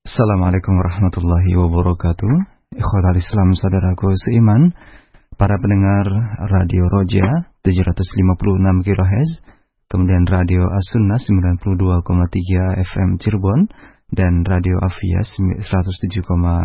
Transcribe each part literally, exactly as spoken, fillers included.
Assalamualaikum warahmatullahi wabarakatuh. Ikhwatal Islam, saudaraku seiman, para pendengar Radio Roja tujuh ratus lima puluh enam kilohertz, kemudian Radio As-Sunnah sembilan puluh dua koma tiga F M Cirebon, dan Radio Afia seratus tujuh koma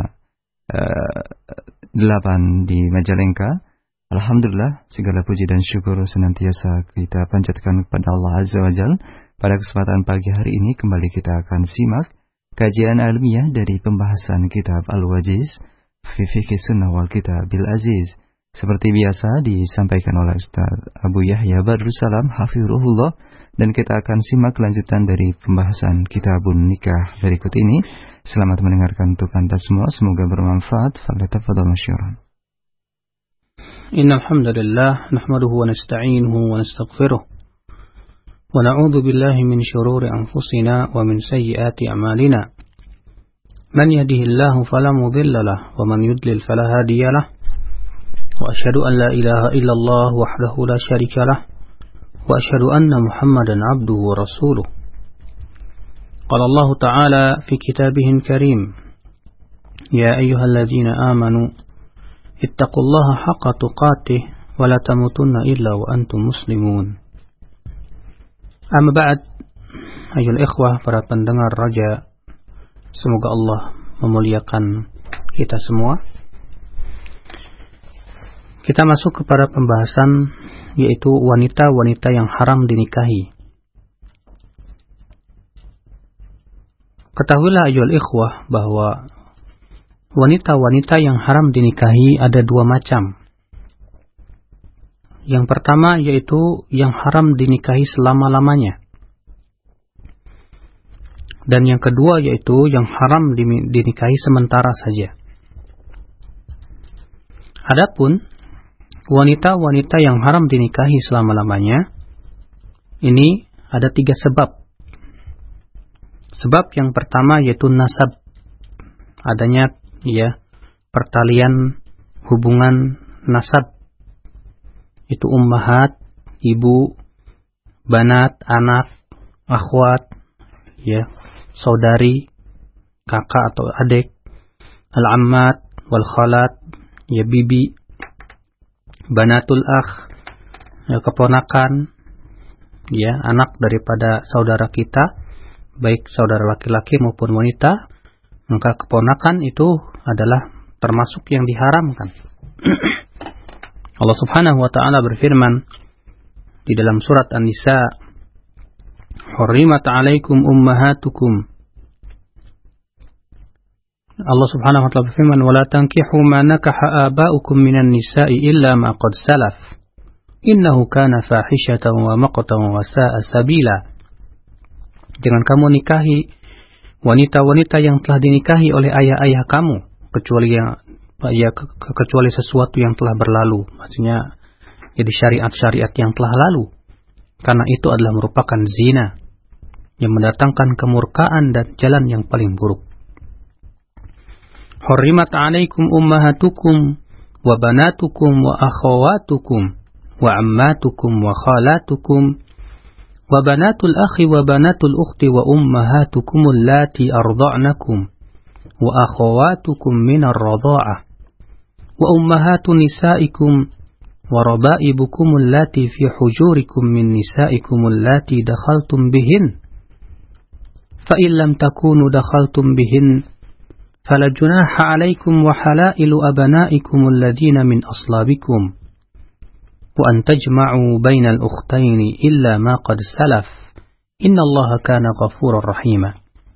delapan di Majalengka. Alhamdulillah, segala puji dan syukur senantiasa kita panjatkan kepada Allah Azza wa Jalla. Pada kesempatan pagi hari ini kembali kita akan simak kajian ilmiah dari pembahasan kitab Al-Wajiz fi Fiqh Sunnah wal Kitabil Aziz. Seperti biasa disampaikan oleh Ustaz Abu Yahya Badrussalam hafizahullah, dan kita akan simak lanjutan dari pembahasan Kitabun Nikah berikut ini. Selamat mendengarkan untuk Anda semua, semoga bermanfaat. Falyatafadhal masykuran. Innal hamdalillah nahmaduhu wa nasta'inuhu wa nastaghfiruh. ونعوذ بالله من شرور أنفسنا ومن سيئات أعمالنا من يهده الله فلا مضل له ومن يضلل فلا هادي له وأشهد أن لا إله إلا الله وحده لا شريك له وأشهد أن محمدا عبده ورسوله قال الله تعالى في كتابه الكريم يا أيها الذين آمنوا اتقوا الله حق تقاته ولا تموتن إلا وأنتم مسلمون. Amma ba'd, ayyuhal ikhwah, para pendengar Raja, semoga Allah memuliakan kita semua. Kita masuk kepada pembahasan, yaitu wanita-wanita yang haram dinikahi. Ketahuilah ayyuhal ikhwah bahwa wanita-wanita yang haram dinikahi ada dua macam. Yang pertama yaitu yang haram dinikahi selama-lamanya. Dan yang kedua yaitu yang haram dinikahi sementara saja. Adapun wanita-wanita yang haram dinikahi selama-lamanya, ini ada tiga sebab. Sebab yang pertama yaitu nasab. Adanya ya pertalian hubungan nasab. Itu ummahat, ibu, banat, anak, akhwat, ya, saudari, kakak atau adik, al-ammat, wal khalat, ya, bibi, banatul akh, ya, keponakan, ya, anak daripada saudara kita, baik saudara laki-laki maupun wanita, maka keponakan itu adalah termasuk yang diharamkan. Allah Subhanahu wa ta'ala berfirman di dalam surat An-Nisa, "Hurrimat 'alaikum ummahatukum." Allah Subhanahu wa ta'ala berfirman, "Wa la tankihu ma nakaha aba'ukum minan nisa'i illa ma qad salaf. Innahu kana fahishatan wa maqtan wa sa'a sabila." Jangan kamu nikahi wanita-wanita yang telah dinikahi oleh ayah-ayah kamu, kecuali yang ya kecuali sesuatu yang telah berlalu, maksudnya jadi syariat-syariat yang telah lalu, karena itu adalah merupakan zina yang mendatangkan kemurkaan dan jalan yang paling buruk. Hurrimat 'alaikum ummahatukum wa banatukum wa akhawatukum wa ammatukum wa khalatukum wa banatul akhi wa banatul ukhti wa ummahatukum allati arda'nakum wa akhawatukum minar radha'ah wa ummahatu nisaikum wa raba'ibukum allati fi hujurikum min nisaikum allati dakhaltum bihin fa in lam takunu dakhaltum bihin fala junaha 'alaykum wa halailu abna'ikum alladhina min aslabikum wa an tajma'u bainal ukhtaini illa ma qad salaf innallaha kana ghafurar rahima.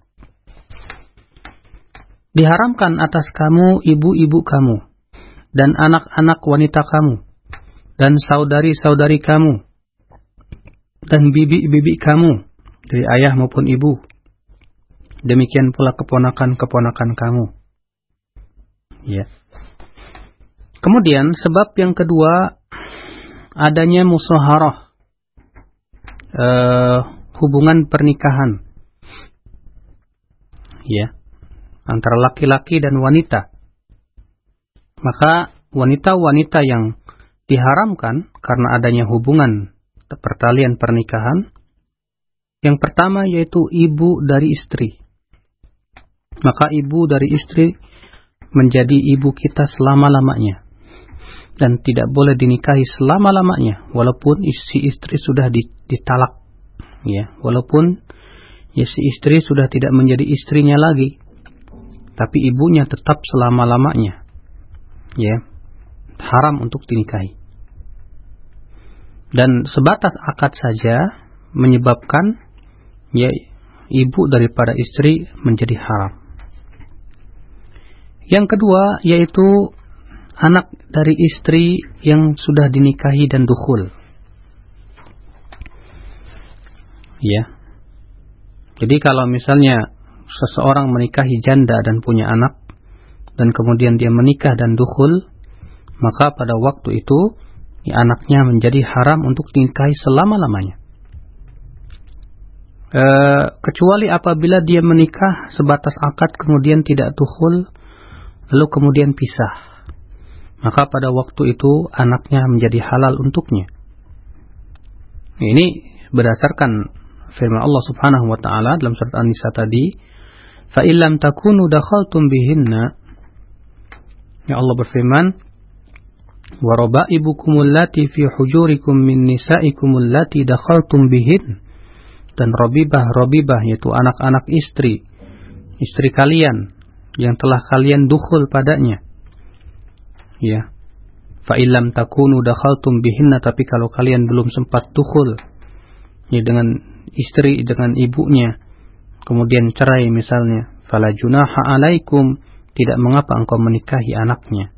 Diharamkan atas kamu ibu-ibu kamu dan anak-anak wanita kamu dan saudari-saudari kamu dan bibi-bibi kamu dari ayah maupun ibu. Demikian pula keponakan-keponakan kamu. Ya. Kemudian sebab yang kedua adanya musaharah, uh, hubungan pernikahan. Ya. Antara laki-laki dan wanita. Maka wanita-wanita yang diharamkan karena adanya hubungan pertalian pernikahan, yang pertama yaitu ibu dari istri. maka ibu dari istri menjadi ibu kita selama-lamanya dan tidak boleh dinikahi selama-lamanya walaupun si istri sudah ditalak, ya, walaupun ya si istri sudah tidak menjadi istrinya lagi, tapi ibunya tetap selama-lamanya, ya, haram untuk dinikahi. Dan sebatas akad saja menyebabkan ya ibu daripada istri menjadi haram. Yang kedua yaitu anak dari istri yang sudah dinikahi dan dukhul. Ya. Jadi kalau misalnya seseorang menikahi janda dan punya anak dan kemudian dia menikah dan dukhul, maka pada waktu itu ya, anaknya menjadi haram untuk dinikahi selama-lamanya. E, kecuali apabila dia menikah sebatas akad kemudian tidak dukhul lalu kemudian pisah, maka pada waktu itu anaknya menjadi halal untuknya. Ini berdasarkan firman Allah Subhanahu wa taala dalam surat An-Nisa tadi, fa illam takunu dakhaltum bihinna, ya Allah berfirman, wa raba'ibukumul lati fi hujurikum min nisa'ikumul lati dakhaltum bihin, dan rabibah rabibah yaitu anak-anak istri istri kalian yang telah kalian dukhul padanya, ya. Fa illam takunu dakhaltum bihinna, tapi kalau kalian belum sempat dukhul ya dengan istri, dengan ibunya, kemudian cerai misalnya, fala junaha alaikum, tidak mengapa engkau menikahi anaknya.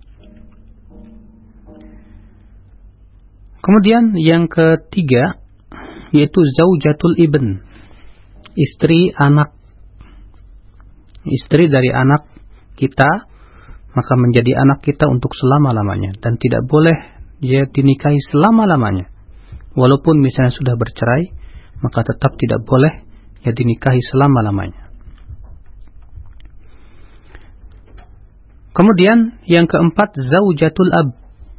Kemudian yang ketiga yaitu zaujatul ibn, istri anak, istri dari anak kita, maka menjadi anak kita untuk selama-lamanya dan tidak boleh dia dinikahi selama-lamanya. Walaupun misalnya sudah bercerai, maka tetap tidak boleh ya dinikahi selama-lamanya. Kemudian yang keempat zaujatul ab,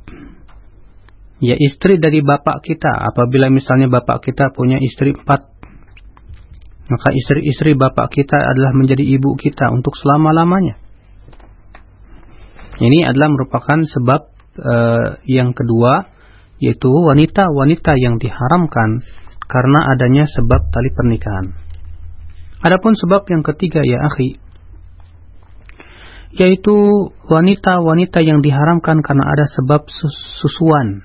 ya istri dari bapak kita. Apabila misalnya bapak kita punya istri empat, maka istri-istri bapak kita adalah menjadi ibu kita untuk selama-lamanya. Ini adalah merupakan sebab uh, yang kedua, yaitu wanita-wanita yang diharamkan karena adanya sebab tali pernikahan. Adapun sebab yang ketiga ya akhi, yaitu wanita-wanita yang diharamkan karena ada sebab susuan.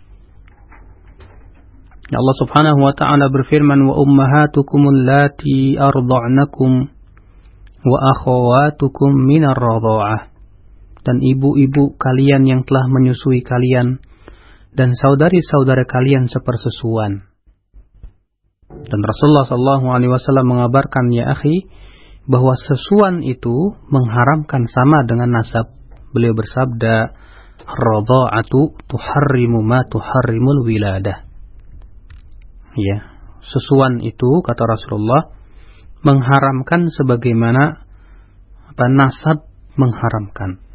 Ya Allah Subhanahu wa taala berfirman, wa ummahatukumul lati arda'nakum wa akhawatukum minar radha'ah, dan ibu-ibu kalian yang telah menyusui kalian dan saudari-saudara kalian sepersusuan. Dan Rasulullah sallallahu alaihi wasallam mengabarkan ya akhi bahwa susuan itu mengharamkan sama dengan nasab. Beliau bersabda, radha'atu tuharrimu ma tuharrimul wiladah. Ya, susuan itu kata Rasulullah mengharamkan sebagaimana apa nasab mengharamkan.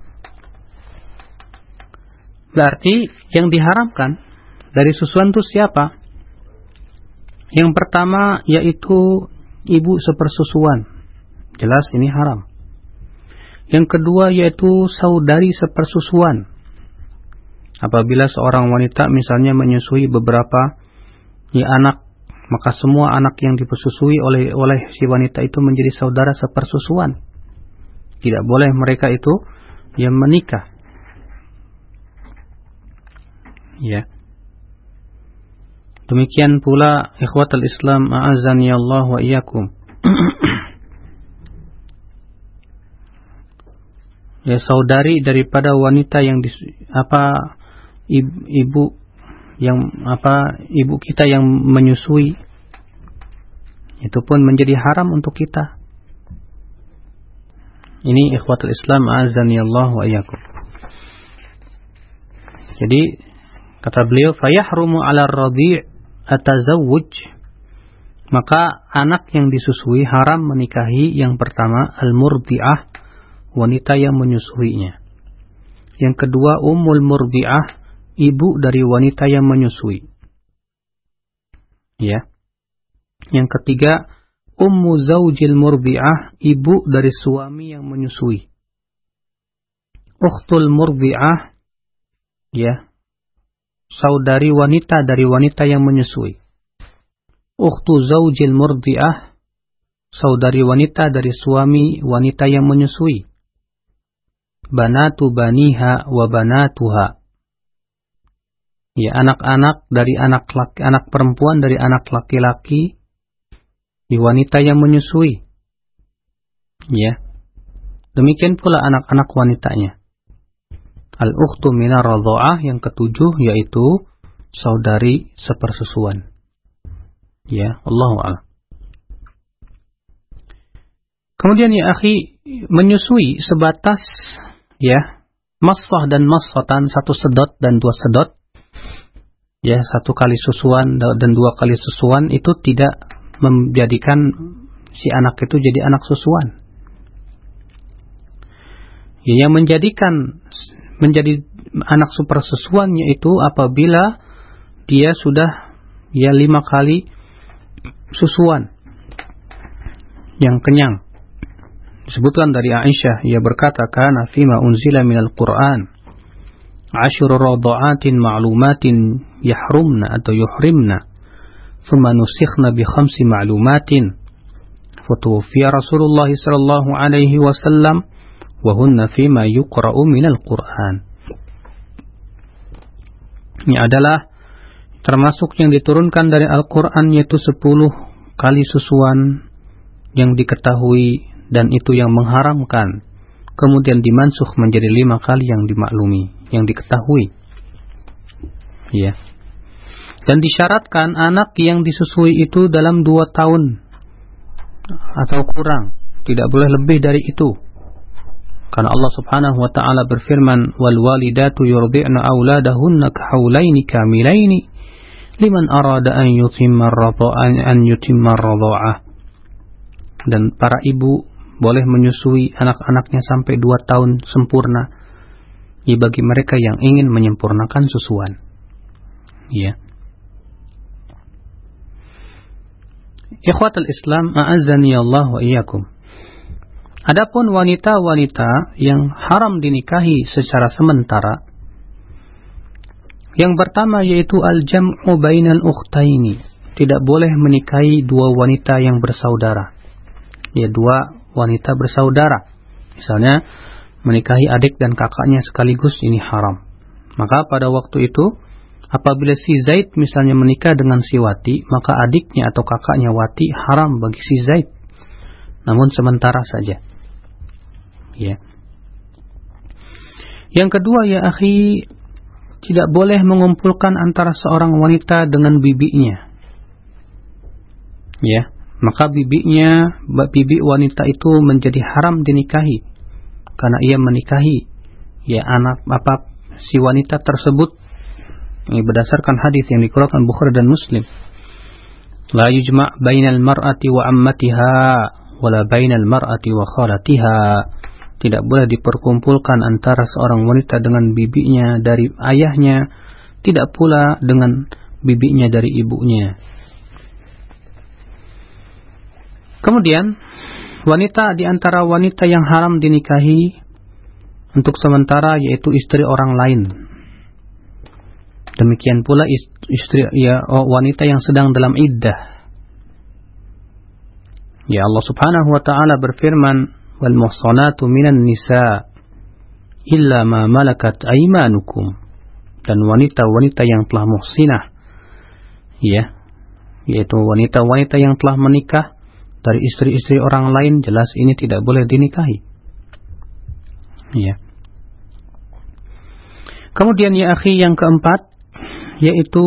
Berarti yang diharamkan dari susuan itu siapa? Yang pertama yaitu ibu sepersusuan. Jelas ini haram. Yang kedua yaitu saudari sepersusuan. Apabila seorang wanita misalnya menyusui beberapa ya anak, maka semua anak yang dipersusui oleh oleh si wanita itu menjadi saudara sepersusuan. Tidak boleh mereka itu yang menikah. Ya. Demikian pula ikhwatul Islam a'azzani Allah wa iyyakum. Ya, saudari daripada wanita yang dis, apa ibu yang apa ibu kita yang menyusui, itu pun menjadi haram untuk kita. Ini ikhwatul Islam a'azzani Allah wa iyyakum. Jadi kata beliau, fayahrumu 'ala ar-radhi' atazawwuj, maka anak yang disusui haram menikahi yang pertama al-murdi'ah, wanita yang menyusuinya. Yang kedua ummul murdi'ah, ibu dari wanita yang menyusui. Ya. Yang ketiga ummu zaujil murdi'ah, ibu dari suami yang menyusui. Ukhtul murdi'ah, ya, saudari wanita dari wanita yang menyusui. Ukhtu zaujil murdi'ah, saudari wanita dari suami wanita yang menyusui. Banatu baniha wa banatuha, ya, anak-anak dari anak laki, anak perempuan dari anak laki-laki di wanita yang menyusui. Ya. Demikian pula anak-anak wanitanya. Al-ukhtu minar radha'ah, yang ketujuh yaitu saudari sepersusuan. Ya, Allahu a'lam. Kemudian ya akhi, menyusui sebatas ya massah dan massatan, satu sedot dan dua sedot. Ya, satu kali susuan dan dua kali susuan itu tidak menjadikan si anak itu jadi anak susuan. Ya, yang menjadikan menjadi anak sepersusuan yaitu apabila dia sudah ya lima kali susuan yang kenyang. Disebutkan dari Aisyah, ia berkata, kana fima unzila minal Qur'an ashru radha'atin ma'lumatin yahrumna atau yuhrimna thumma nusikhna bi khamsi ma'lumatin fatuwfiya Rasulullah sallallahu alaihi wasallam wa hunna fima yuqra'u minal Qur'an. Ini adalah termasuk yang diturunkan dari Al-Qur'an, yaitu sepuluh kali susuan yang diketahui dan itu yang mengharamkan, kemudian dimansuh menjadi lima kali yang dimaklumi, yang diketahui. Ya. Dan disyaratkan anak yang disusui itu dalam dua tahun atau kurang, tidak boleh lebih dari itu. Karena Allah Subhanahu wa taala berfirman, wal walidatu yurdi'na auladahunna kahaulaini kamilaini liman arada an yutimma ar-radha'an an yutimma ar-radha'ah. Dan para ibu boleh menyusui anak-anaknya sampai dua tahun sempurna, ya, bagi mereka yang ingin menyempurnakan susuan. Ya. Ikhwatul Islam, a'azzani Allah wa iyyakum. Adapun wanita-wanita yang haram dinikahi secara sementara, yang pertama yaitu al-jam'u bainal ukhtaini, tidak boleh menikahi dua wanita yang bersaudara. Ya, dua wanita bersaudara. Misalnya menikahi adik dan kakaknya sekaligus, ini haram. Maka pada waktu itu apabila si Zaid misalnya menikah dengan si Wati, maka adiknya atau kakaknya Wati haram bagi si Zaid. Namun sementara saja. Ya. Yang kedua ya akhi, tidak boleh mengumpulkan antara seorang wanita dengan bibinya. Ya, maka bibinya, bibi wanita itu menjadi haram dinikahi karena ia menikahi ya anak apa si wanita tersebut. Ini berdasarkan hadis yang dikeluarkan Bukhari dan Muslim. La yujma' bainal mar'ati wa ammatiha wala bainal mar'ati wa khalatiha. Tidak boleh diperkumpulkan antara seorang wanita dengan bibinya dari ayahnya, tidak pula dengan bibinya dari ibunya. Kemudian, wanita di antara wanita yang haram dinikahi untuk sementara yaitu istri orang lain. Demikian pula istri ya wanita yang sedang dalam iddah. Ya, Allah Subhanahu wa taala berfirman, wal muhsanatu minan nisa illa ma malakat aymanukum, dan wanita-wanita yang telah muhsinah, ya, yaitu wanita-wanita yang telah menikah dari istri-istri orang lain, jelas ini tidak boleh dinikahi. Ya. Kemudian ya akhi, yang keempat yaitu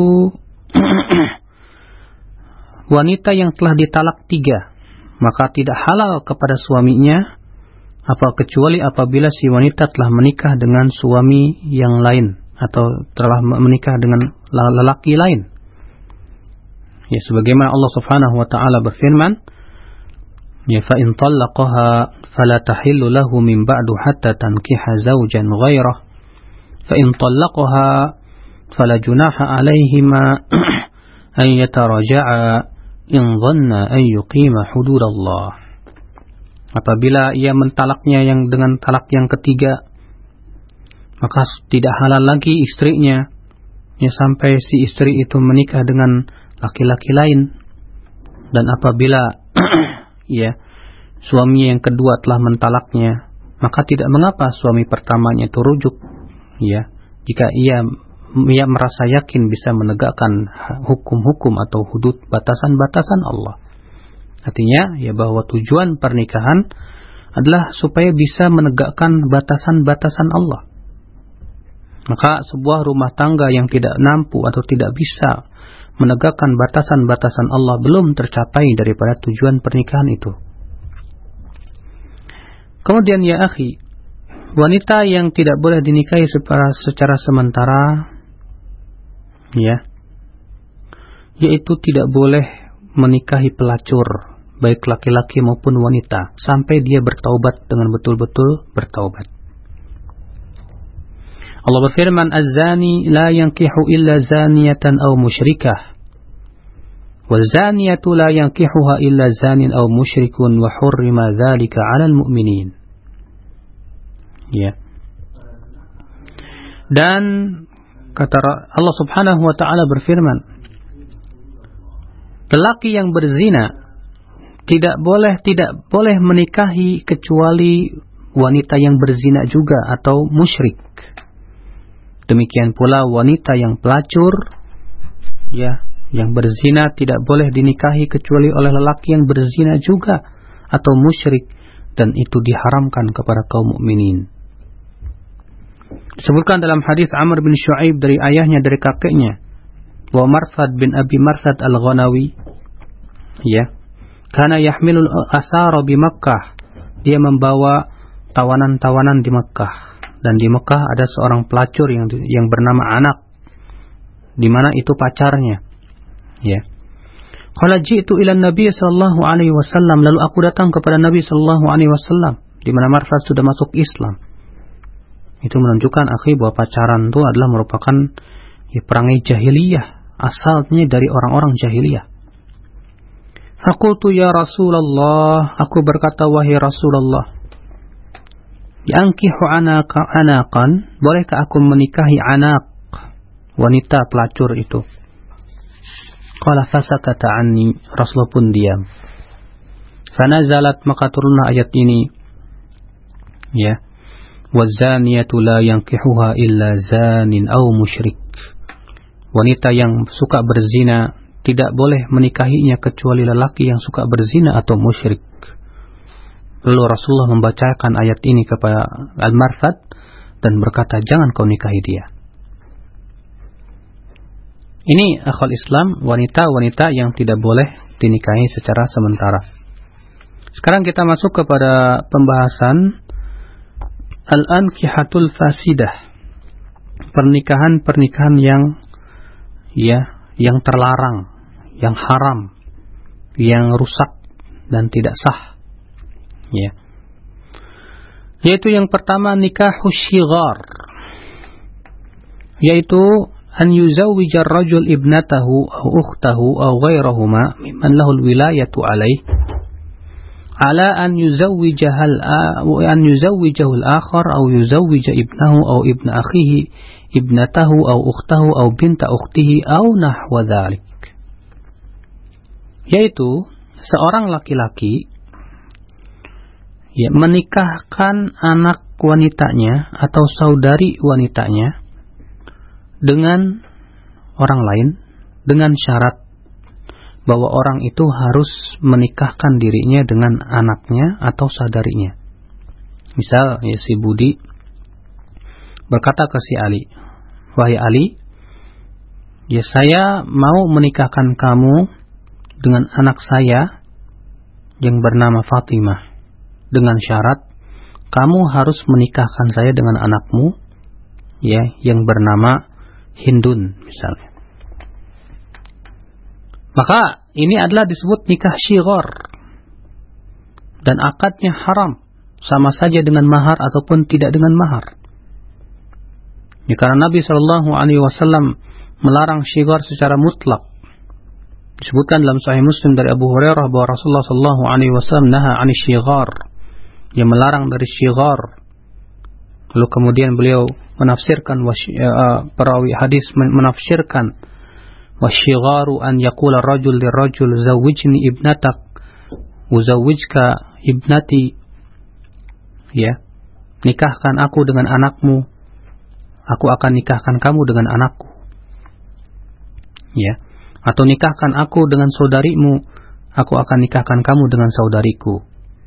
wanita yang telah ditalak tiga, maka tidak halal kepada suaminya apa kecuali apabila si wanita telah menikah dengan suami yang lain atau telah menikah dengan lelaki lain. Ya, sebagaimana Allah Subhanahu wa taala berfirman, ya, fa in talaqaha fala tahillu lahu min ba'du hatta tankiha zawjan ghairah fa in talaqaha fala junaha 'alaihima an yataraja'a in dhanna an yuqima hududallah. Apabila ia mentalaknya yang dengan talak yang ketiga, maka tidak halal lagi istrinya, ya, sampai si istri itu menikah dengan laki-laki lain. Dan apabila ya suami yang kedua telah mentalaknya, maka tidak mengapa suami pertamanya itu rujuk, ya, jika ia ia merasa yakin bisa menegakkan hukum-hukum atau hudud, batasan-batasan Allah. Artinya ya bahwa tujuan pernikahan adalah supaya bisa menegakkan batasan-batasan Allah. Maka sebuah rumah tangga yang tidak mampu atau tidak bisa menegakkan batasan-batasan Allah belum tercapai daripada tujuan pernikahan itu. Kemudian ya akhi, wanita yang tidak boleh dinikahi secara, secara sementara, ya, yaitu tidak boleh menikahi pelacur, baik laki-laki maupun wanita, sampai dia bertaubat dengan betul-betul bertaubat. Allah berfirman, Az-zani la yankihu illa zaniyatan aw musyrikah, waz-zaniyatu la yankihuha illa zanin aw musyrikun, wa hurrima dzalika 'alal mu'minin. Ya. Dan kata Allah Subhanahu wa taala berfirman, lelaki yang berzina tidak boleh tidak boleh menikahi kecuali wanita yang berzina juga atau musyrik. Demikian pula wanita yang pelacur, ya, yang berzina tidak boleh dinikahi kecuali oleh lelaki yang berzina juga atau musyrik, dan itu diharamkan kepada kaum mukminin. Disebutkan dalam hadis Amr bin Shu'aib dari ayahnya dari kakeknya, wa Marthad bin Abi Marthad al-Ghanawi, ya, kana yahmilul asara bi Makkah, dia membawa tawanan-tawanan di Makkah, dan di Makkah ada seorang pelacur yang yang bernama Anak, di mana itu pacarnya, ya. Qala ji'tu ila Nabi sallallahu alaihi wasallam, lalu aku datang kepada Nabi sallallahu alaihi wasallam, di mana Marthad sudah masuk Islam. Itu menunjukkan akhi bahwa pacaran itu adalah merupakan ya, perangai jahiliyah, asalnya dari orang-orang jahiliyah. Faqultu ya Rasulullah, aku berkata wahai Rasulullah, yankihu anaka anakan, bolehkah aku menikahi anak, wanita pelacur itu? Qala fasakata anni, Rasulullah pun diam. Fanazalat, maka turunlah ayat ini, ya, wazaniyatu la yankihuha illa zanin aw musyrik, wanita yang suka berzina tidak boleh menikahinya kecuali lelaki yang suka berzina atau musyrik. Lalu Rasulullah membacakan ayat ini kepada Al-Marthad dan berkata, jangan kau nikahi dia. Ini akhwal Islam, wanita-wanita yang tidak boleh dinikahi secara sementara. Sekarang kita masuk kepada pembahasan Al-Ankihatul Fasidah, pernikahan-pernikahan yang ya, yang terlarang, yang haram, yang rusak dan tidak sah. Ya. Yaitu yang pertama nikahus syighar, yaitu an yuzawwija ar-rajul ibnatahu aw ukhtahu aw ghairahuma mimman lahu al-wilayatu alayh ala an yuzawwijaha an yuzawwijahu al-akhar aw yuzawwija ibnahu aw ibna akhihi ibnatahu aw ukhtahu aw binta ukhtihi aw nahwa dhalik. Yaitu seorang laki-laki ya, menikahkan anak wanitanya atau saudari wanitanya dengan orang lain dengan syarat bahwa orang itu harus menikahkan dirinya dengan anaknya atau saudarinya. Misal ya, si Budi berkata ke si Ali, wahai Ali, ya saya mau menikahkan kamu dengan anak saya yang bernama Fatimah, dengan syarat kamu harus menikahkan saya dengan anakmu ya yang bernama Hindun misalnya. Maka ini adalah disebut nikah syighar dan akadnya haram, sama saja dengan mahar ataupun tidak dengan mahar. Ya, karena Nabi Shallallahu Alaihi Wasallam melarang syighar secara mutlak. Disebutkan dalam Sahih Muslim dari Abu Hurairah bahwa Rasulullah sallallahu alaihi wasallam naha 'anil syighar, yang melarang dari syighar. Lalu kemudian beliau menafsirkan uh, perawi hadis menafsirkan wasyigharu an yaqula rajul lirajul zawwijni ibnatak uzawwijka ibnati, ya, nikahkan aku dengan anakmu, aku akan nikahkan kamu dengan anakku, ya, atau nikahkan aku dengan saudarimu, aku akan nikahkan kamu dengan saudariku.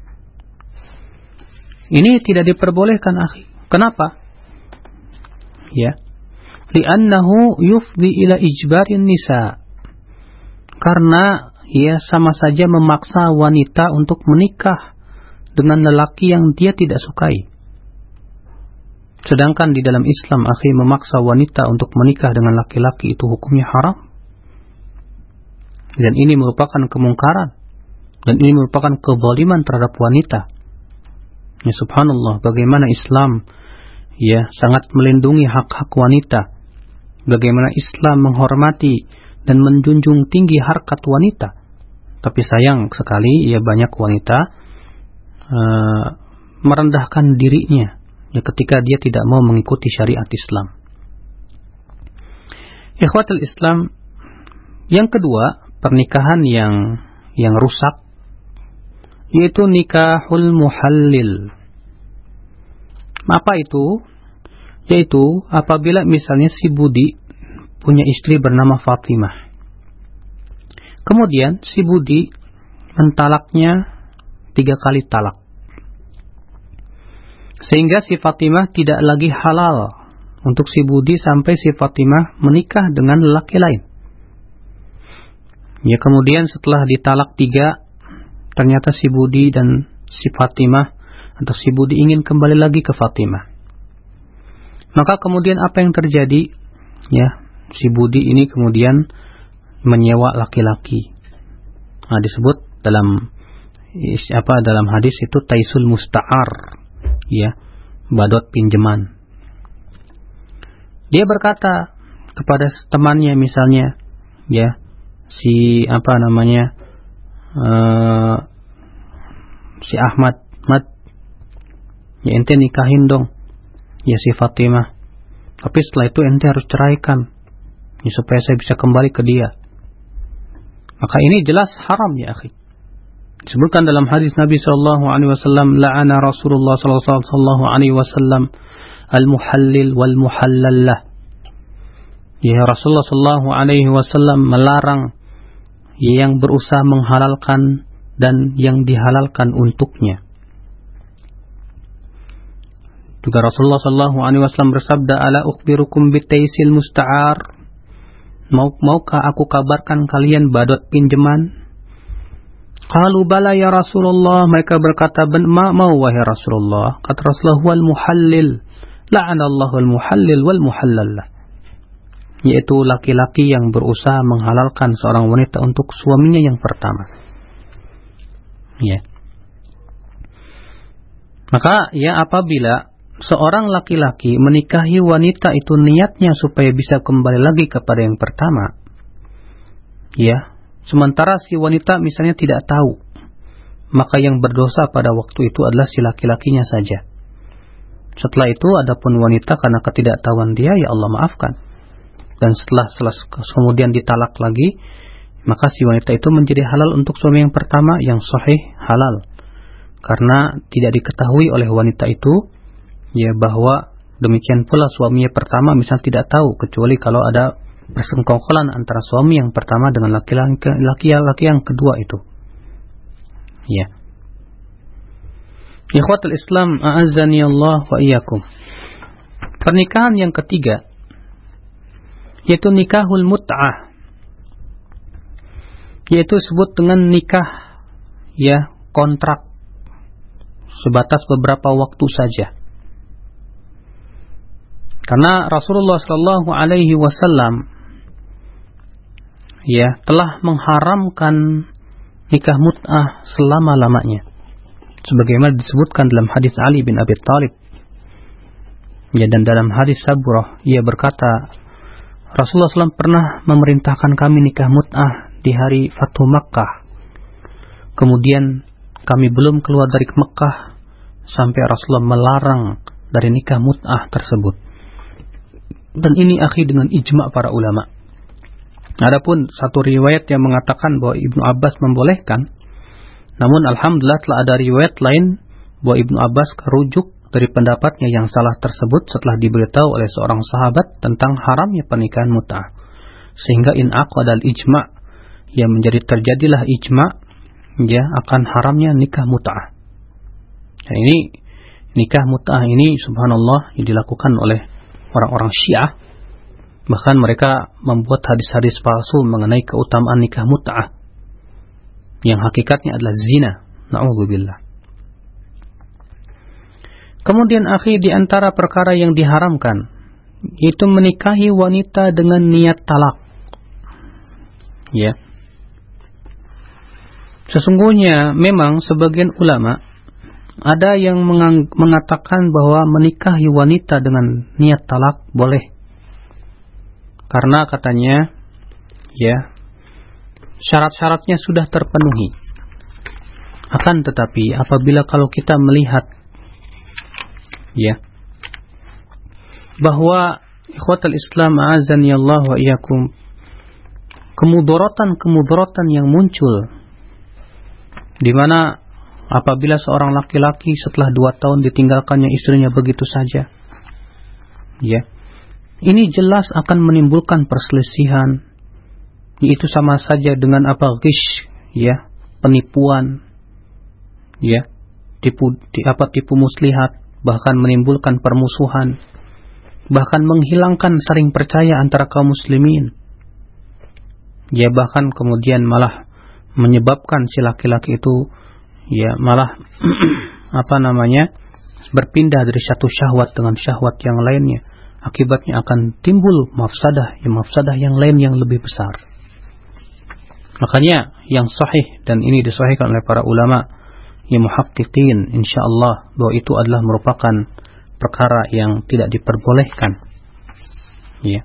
Ini tidak diperbolehkan, akhi. Kenapa? Ya, li'annahu yufdi ila ijbarin nisa, karena ya sama saja memaksa wanita untuk menikah dengan lelaki yang dia tidak sukai. Sedangkan di dalam Islam, akhi, memaksa wanita untuk menikah dengan laki-laki itu hukumnya haram. Dan ini merupakan kemungkaran, dan ini merupakan kezaliman terhadap wanita. Ya subhanallah, bagaimana Islam ya sangat melindungi hak-hak wanita. Bagaimana Islam menghormati dan menjunjung tinggi harkat wanita. Tapi sayang sekali ya banyak wanita uh, merendahkan dirinya ya ketika dia tidak mau mengikuti syariat Islam. Ikhwatul Islam, yang kedua, pernikahan yang yang rusak yaitu nikahul muhallil. Apa itu? Yaitu apabila misalnya si Budi punya istri bernama Fatimah. Kemudian si Budi mentalaknya tiga kali talak. Sehingga si Fatimah tidak lagi halal untuk si Budi sampai si Fatimah menikah dengan lelaki lain. Ya, kemudian setelah ditalak tiga, ternyata si Budi dan si Fatimah atau si Budi ingin kembali lagi ke Fatimah. Maka kemudian apa yang terjadi? Ya, si Budi ini kemudian menyewa laki-laki. Nah, disebut dalam apa dalam hadis itu taisul musta'ar, ya, badot pinjaman. Dia berkata kepada temannya misalnya, ya, si apa namanya uh, si Ahmad, Mat, ya ente nikahin dong ya si Fatimah, tapi setelah itu ente harus ceraikan ya, supaya saya bisa kembali ke dia. Maka ini jelas haram ya akhi. Disebutkan dalam hadis Nabi sallallahu alaihi wasallam, la'ana Rasulullah sallallahu alaihi wasallam al-muhallil wal muhallallah. Ya, Rasulullah sallallahu alaihi wasallam melarang yang berusaha menghalalkan dan yang dihalalkan untuknya. Juga Rasulullah sallallahu alaihi wasallam bersabda, ala ukhbirukum bitaisil musta'ar, mau maukah aku kabarkan kalian badot pinjaman? Qalu bala ya Rasulullah, mereka berkata, ma mau wahai Rasulullah. Kata Rasulullah, wal muhallil, la'anallahu al muhallil wal muhallallah, yaitu laki-laki yang berusaha menghalalkan seorang wanita untuk suaminya yang pertama. Ya. Maka ya apabila seorang laki-laki menikahi wanita itu niatnya supaya bisa kembali lagi kepada yang pertama, ya, sementara si wanita misalnya tidak tahu, maka yang berdosa pada waktu itu adalah si laki-lakinya saja. Setelah itu adapun wanita karena ketidaktahuan dia, ya Allah maafkan. Dan setelah, setelah kemudian ditalak lagi, maka si wanita itu menjadi halal untuk suami yang pertama, yang sahih halal. Karena tidak diketahui oleh wanita itu ya bahwa demikian pula suaminya pertama misalnya tidak tahu, kecuali kalau ada persengkongkolan antara suami yang pertama dengan laki-laki yang kedua itu. Ya. Ikhwatul Islam, a'azzani Allah wa iyyakum. Pernikahan yang ketiga yaitu nikahul mut'ah, yaitu sebut dengan nikah ya kontrak sebatas beberapa waktu saja. Karena Rasulullah sallallahu alaihi wasallam ya telah mengharamkan nikah mut'ah selama-lamanya, sebagaimana disebutkan dalam hadis Ali bin Abi Thalib. Ya, dan dalam hadis Saburah ia berkata, Rasulullah sallallahu alaihi wasallam pernah memerintahkan kami nikah mut'ah di hari Fathu Makkah. Kemudian kami belum keluar dari Mekah sampai Rasulullah melarang dari nikah mut'ah tersebut. Dan ini akhi dengan ijma' para ulama. Adapun satu riwayat yang mengatakan bahwa Ibnu Abbas membolehkan, namun alhamdulillah telah ada riwayat lain bahwa Ibnu Abbas rujuk dari pendapatnya yang salah tersebut setelah diberitahu oleh seorang sahabat tentang haramnya pernikahan mut'ah. Sehingga in aqadal ijma', yang menjadi terjadilah ijma' ya akan haramnya nikah mut'ah. Nah, ini nikah mut'ah ini subhanallah yang dilakukan oleh orang-orang Syiah. Bahkan mereka membuat hadis-hadis palsu mengenai keutamaan nikah mut'ah yang hakikatnya adalah zina. Na'udzubillah. Kemudian akhi, di antara perkara yang diharamkan yaitu menikahi wanita dengan niat talak. Ya. Sesungguhnya memang sebagian ulama ada yang mengang- mengatakan bahwa menikahi wanita dengan niat talak boleh. Karena katanya ya syarat-syaratnya sudah terpenuhi. Akan tetapi apabila kalau kita melihat ya bahwa ikhwatul Islam a'azani Allah wa iyyakum, kemudaratan-kemudaratan yang muncul di mana apabila seorang laki-laki setelah dua tahun ditinggalkannya istrinya begitu saja, ya, ini jelas akan menimbulkan perselisihan, yaitu sama saja dengan apa ghish, ya, penipuan, ya, tipu, di, apa tipu muslihat, bahkan menimbulkan permusuhan, bahkan menghilangkan saling percaya antara kaum muslimin, ya, bahkan kemudian malah menyebabkan si laki-laki itu ya malah apa namanya berpindah dari satu syahwat dengan syahwat yang lainnya. Akibatnya akan timbul mafsadah, ya mafsadah yang lain yang lebih besar. Makanya yang sahih, dan ini disahihkan oleh para ulama yang muhaqqiqin insyaallah, bahwa itu adalah merupakan perkara yang tidak diperbolehkan. Ya.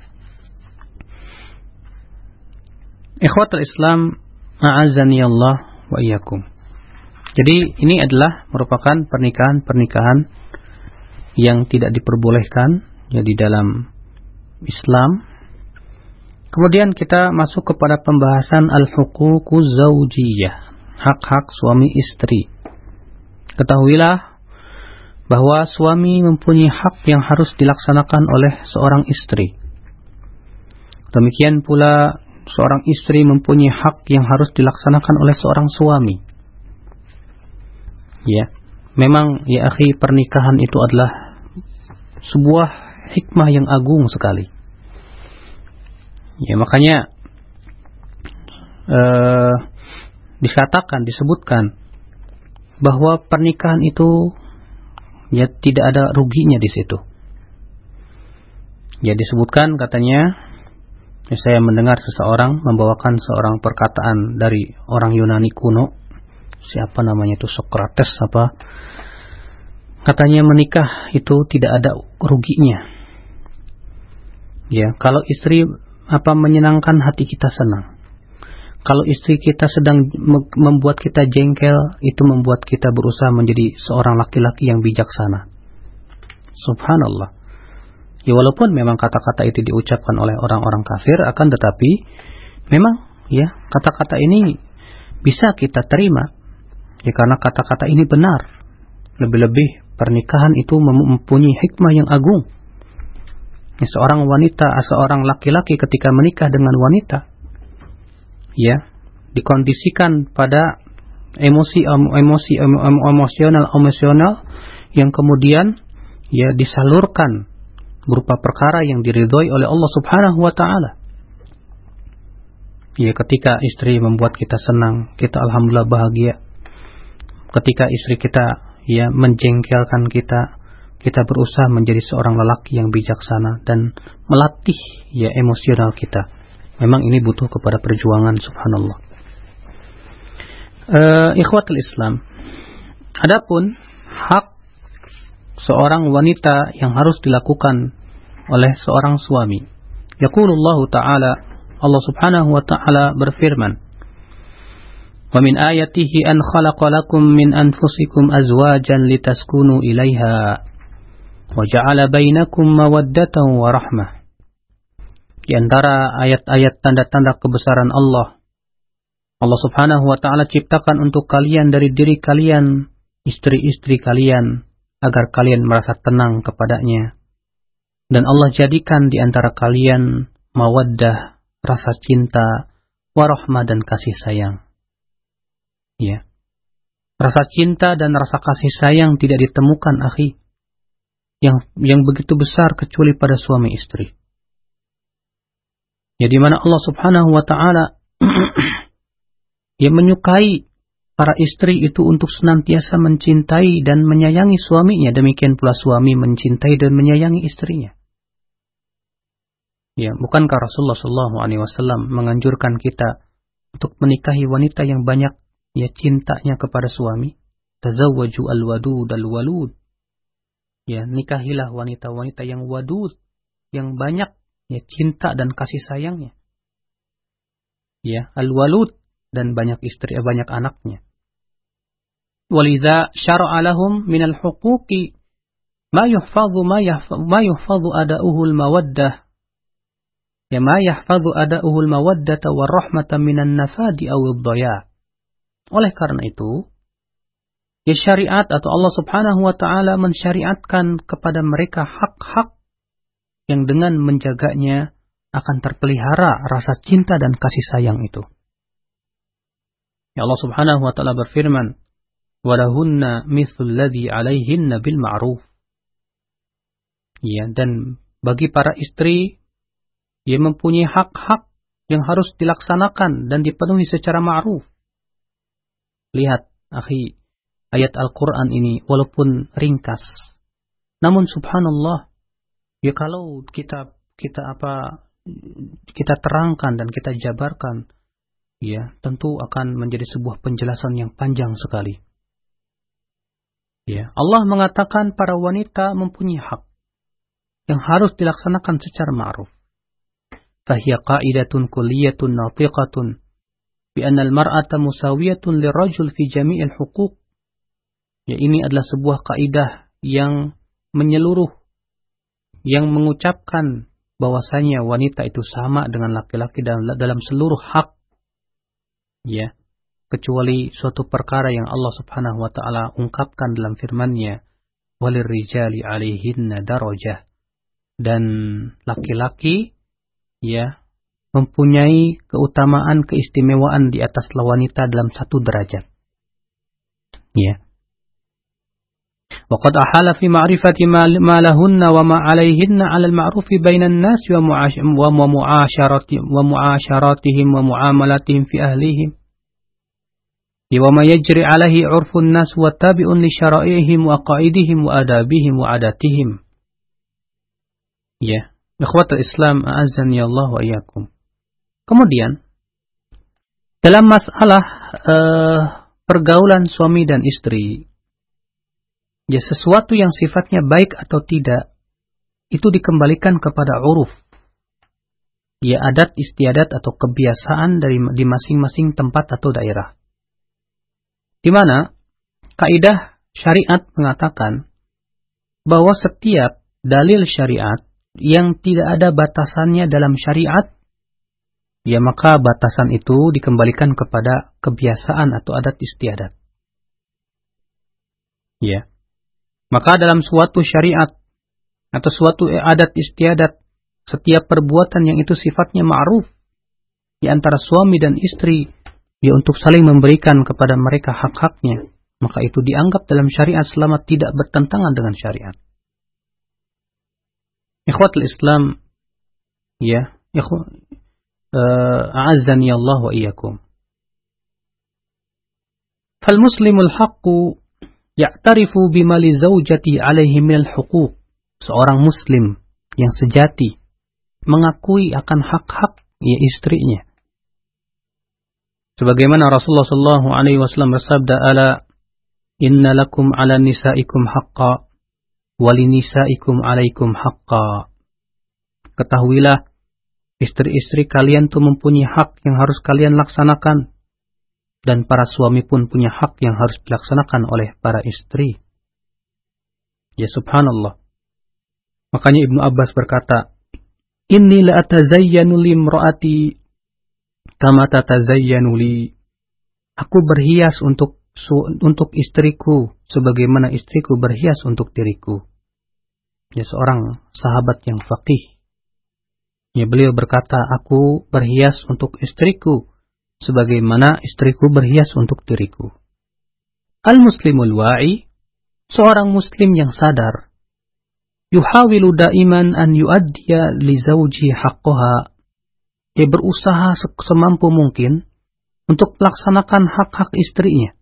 Ikhwatul Islam a'azzani Allah wa iyyakum. Jadi ini adalah merupakan pernikahan-pernikahan yang tidak diperbolehkan ya di dalam Islam. Kemudian kita masuk kepada pembahasan al-huququz zaujiyah, hak-hak suami istri. Ketahuilah bahwa suami mempunyai hak yang harus dilaksanakan oleh seorang istri. Demikian pula seorang istri mempunyai hak yang harus dilaksanakan oleh seorang suami. Ya, memang ya akhi, pernikahan itu adalah sebuah hikmah yang agung sekali. Ya, makanya eh, dikatakan, disebutkan bahwa pernikahan itu ya tidak ada ruginya di situ. Ya, disebutkan katanya, ya, saya mendengar seseorang membawakan seorang perkataan dari orang Yunani kuno, siapa namanya itu, Sokrates apa, katanya menikah itu tidak ada ruginya. Ya, kalau istri apa menyenangkan hati kita senang. Kalau istri kita sedang membuat kita jengkel, itu membuat kita berusaha menjadi seorang laki-laki yang bijaksana. Subhanallah. Ya, walaupun memang kata-kata itu diucapkan oleh orang-orang kafir, akan tetapi memang ya kata-kata ini bisa kita terima. Ya, karena kata-kata ini benar. Lebih-lebih pernikahan itu mempunyai hikmah yang agung. Ya, seorang wanita, seorang laki-laki ketika menikah dengan wanita, ya, dikondisikan pada emosi emosi emosional emosional yang kemudian ya disalurkan berupa perkara yang diridhoi oleh Allah Subhanahu wa taala. Ya, ketika istri membuat kita senang, kita alhamdulillah bahagia. Ketika istri kita ya menjengkelkan kita, kita berusaha menjadi seorang lelaki yang bijaksana dan melatih ya emosional kita. Memang ini butuh kepada perjuangan, subhanallah. Uh, ikhwatul Islam. Adapun hak seorang wanita yang harus dilakukan oleh seorang suami. Yaqulullahu ta'ala Allah Subhanahu wa taala berfirman, "Wa min ayatihi an khalaqa lakum min anfusikum azwajan litaskunu ilaiha wa ja'ala bainakum mawaddatan wa rahmah." Di antara ayat-ayat tanda-tanda kebesaran Allah, Allah Subhanahu wa taala ciptakan untuk kalian dari diri kalian istri-istri kalian agar kalian merasa tenang kepadanya. Dan Allah jadikan di antara kalian mawaddah, rasa cinta, warahmah dan kasih sayang. Ya. Rasa cinta dan rasa kasih sayang tidak ditemukan, akhi, yang yang begitu besar kecuali pada suami istri. Ya, di mana Allah Subhanahu wa taala yang menyukai para istri itu untuk senantiasa mencintai dan menyayangi suaminya, demikian pula suami mencintai dan menyayangi istrinya. Ya, bukankah Rasulullah Shallallahu Alaihi Wasallam menganjurkan kita untuk menikahi wanita yang banyak ya cintanya kepada suami? Tazawwaju al-wadud al-walud. Ya, nikahilah wanita-wanita yang wadud, yang banyak ya cinta dan kasih sayangnya. Ya, al-walud, dan banyak istri, banyak anaknya. Walidha syara'a lahum minal huquqi ma yuhfadhu ma yuhfadhu ma yuhfadhu ada'uhu al-mawaddah. Ya, ma yahfadhu ada'uhu al-mawaddata war-rahmata minan nafadi aw ad-dhaya'. Oleh karena itu, ya syariat atau Allah Subhanahu wa taala mensyariatkan kepada mereka hak-hak yang dengan menjaganya akan terpelihara rasa cinta dan kasih sayang itu. Ya, Allah Subhanahu wa taala berfirman, "Walahunna mithlul ladzi 'alaihinna bil ma'ruf." Ya, dan bagi para istri ia mempunyai hak-hak yang harus dilaksanakan dan dipenuhi secara ma'ruf. Lihat, akhi, ayat Al-Quran ini walaupun ringkas, namun subhanallah, ya kalau kita kita apa kita terangkan dan kita jabarkan, ya tentu akan menjadi sebuah penjelasan yang panjang sekali. Ya, Allah mengatakan para wanita mempunyai hak yang harus dilaksanakan secara ma'ruf. Fahiya qa'idatun kulliyatun natiqatun bi anna al-mar'ata musawiyatun lirajul fi jami'il huquq. Ya, ini adalah sebuah kaidah yang menyeluruh, yang mengucapkan bahwasanya wanita itu sama dengan laki-laki dalam, dalam seluruh hak. Ya, kecuali suatu perkara yang Allah Subhanahu wa taala ungkapkan dalam firman-Nya, walirrijali 'alaihinna darajah. Dan laki-laki ya mempunyai keutamaan, keistimewaan di atas wanita dalam satu derajat. Ya. Waqad ahala fi ma'rifati ma lahunna wa ma 'alaihinna 'ala al-ma'ruf bainan nas wa mu'asharati wa mu'asharatihim wa mu'amalatihim fi ahlihim. Wa ma yajri 'alaihi 'urfun nas wa tabi'un li syara'ihim wa qa'idihim wa adabihim wa adatihim. Ya, ikhwatul Islam, a'azzani Allah wa iyyakum. Kemudian dalam masalah uh, pergaulan suami dan istri, ya sesuatu yang sifatnya baik atau tidak itu dikembalikan kepada uruf, ya adat istiadat atau kebiasaan dari di masing-masing tempat atau daerah. Di mana kaidah syariat mengatakan bahwa setiap dalil syariat yang tidak ada batasannya dalam syariat, ya maka batasan itu dikembalikan kepada kebiasaan atau adat istiadat. Ya. Maka dalam suatu syariat atau suatu adat istiadat, setiap perbuatan yang itu sifatnya ma'ruf di antara suami dan istri, ya untuk saling memberikan kepada mereka hak-haknya, maka itu dianggap dalam syariat selama tidak bertentangan dengan syariat. Ikhwatul Islam, ya, ikhwa, uh, a'azzani Allah wa iyyakum. Fal muslimul haqqu ya'tarifu bima li zawjati alaihi minal huquq. Seorang muslim yang sejati mengakui akan hak-hak ya istrinya. Sebagaimana Rasulullah sallallahu alaihi wasallam bersabda, "Ala inna lakum 'ala nisaikum haqqan wa li nisaikum 'alaikum haqqan." Ketahuilah Istri-istri kalian tuh mempunyai hak yang harus kalian laksanakan. Dan para suami pun punya hak yang harus dilaksanakan oleh para istri. Ya subhanallah. Makanya Ibnu Abbas berkata, Inni la atazayyanu limra'ati kama tatazayyanu li. Aku berhias untuk untuk istriku sebagaimana istriku berhias untuk diriku. Ya, seorang sahabat yang faqih. Ya, beliau berkata, aku berhias untuk istriku sebagaimana istriku berhias untuk diriku. Al-muslimul wa'i, seorang muslim yang sadar, yuhawilu daiman an yuaddiya li zawji haqqaha. Dia berusaha semampu mungkin untuk melaksanakan hak-hak istrinya.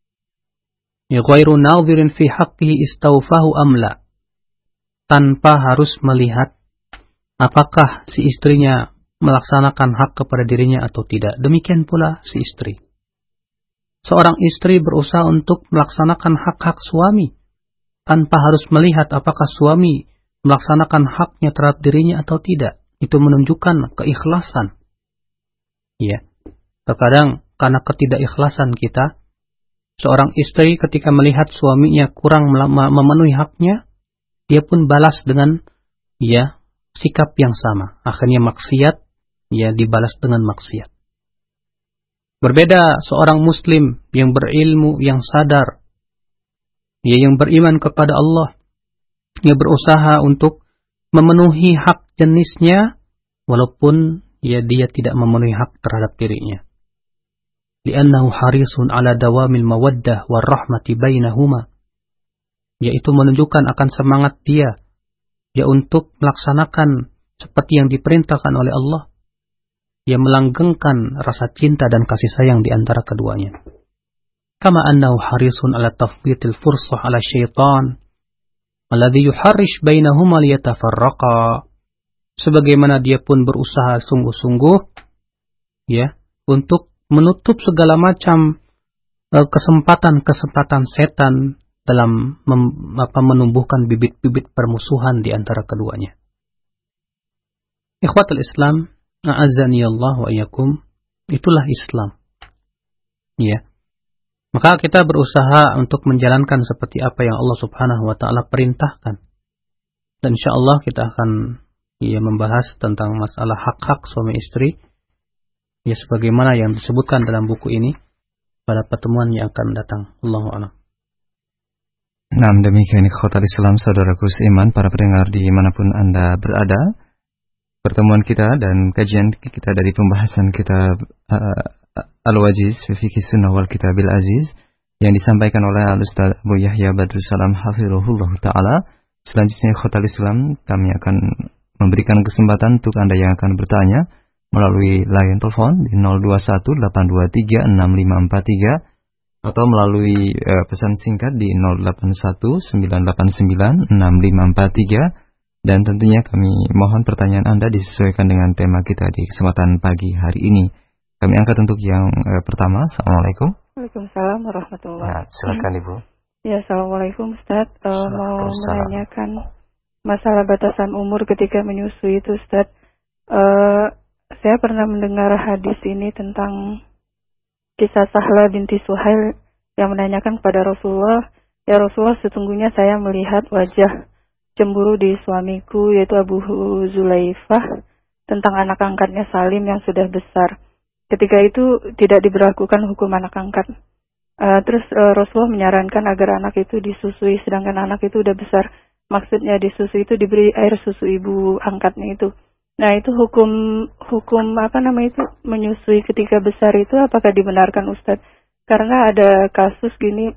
Ya, ghairu nadhirin fi haqqihi istawfahu amla. Tanpa harus melihat apakah si istrinya melaksanakan hak kepada dirinya atau tidak. Demikian pula si istri. Seorang istri berusaha untuk melaksanakan hak-hak suami tanpa harus melihat apakah suami melaksanakan haknya terhadap dirinya atau tidak. Itu menunjukkan keikhlasan. Ya. Terkadang karena ketidakikhlasan kita, seorang istri ketika melihat suaminya kurang memenuhi haknya, dia pun balas dengan ya sikap yang sama. Akhirnya maksiat, ya dibalas dengan maksiat. Berbeda seorang muslim yang berilmu, yang sadar, ya yang beriman kepada Allah, yang berusaha untuk memenuhi hak jenisnya, walaupun ya dia tidak memenuhi hak terhadap dirinya. Li'annahu harisun ala dawamil mawaddah warahmati bainahuma. Yaitu menunjukkan akan semangat dia ya untuk melaksanakan seperti yang diperintahkan oleh Allah, ya melanggengkan rasa cinta dan kasih sayang di antara keduanya. Kama annahu harisun ala tafwitil fursah ala syaitan alladhi yuharrish bainahuma liyatafarraqa. Sebagaimana dia pun berusaha sungguh-sungguh ya untuk menutup segala macam uh, kesempatan-kesempatan setan dalam mem, apa, menumbuhkan bibit-bibit permusuhan di antara keduanya. Ikhwatul Islam, a'azzani Allah wa iyyakum, itulah Islam. Ya. Maka kita berusaha untuk menjalankan seperti apa yang Allah Subhanahu wa taala perintahkan. Dan insyaallah kita akan ya membahas tentang masalah hak-hak suami istri ya sebagaimana yang disebutkan dalam buku ini pada pertemuan yang akan datang. Allahu a'lam. Nah, demikian ikhwatal Islam, saudaraku seiman, para pendengar dimanapun Anda berada. Pertemuan kita dan kajian kita dari pembahasan kitab uh, Al-Wajiz fi Fiqh Sunnah wal Kitabil Aziz yang disampaikan oleh Al-Ustaz Abu Yahya Badrus Salam hafizahullah taala. Selanjutnya ikhwatal Islam, kami akan memberikan kesempatan untuk Anda yang akan bertanya melalui line telepon di nol dua satu delapan dua tiga enam lima empat tiga atau melalui uh, pesan singkat di nol delapan satu sembilan delapan sembilan enam lima empat tiga. Dan tentunya kami mohon pertanyaan Anda disesuaikan dengan tema kita di kesempatan pagi hari ini. Kami angkat untuk yang uh, pertama. Assalamualaikum. Waalaikumsalam warahmatullahi wabarakatuh. Ya, silakan Ibu. Ya, assalamualaikum Ustaz. Uh, mau menanyakan masalah batasan umur ketika menyusui itu Ustaz. Uh, saya pernah mendengar hadis ini tentang kisah Sahla binti Suhail yang menanyakan kepada Rasulullah, ya Rasulullah, sesungguhnya saya melihat wajah cemburu di suamiku yaitu Abu Zulaifah tentang anak angkatnya Salim yang sudah besar. Ketika itu tidak diberlakukan hukum anak angkat. Uh, terus uh, Rasulullah menyarankan agar anak itu disusui sedangkan anak itu udah besar. Maksudnya disusui itu diberi air susu ibu angkatnya itu. Nah, itu hukum hukum apa namanya itu menyusui ketika besar itu apakah dibenarkan Ustadz? Karena ada kasus gini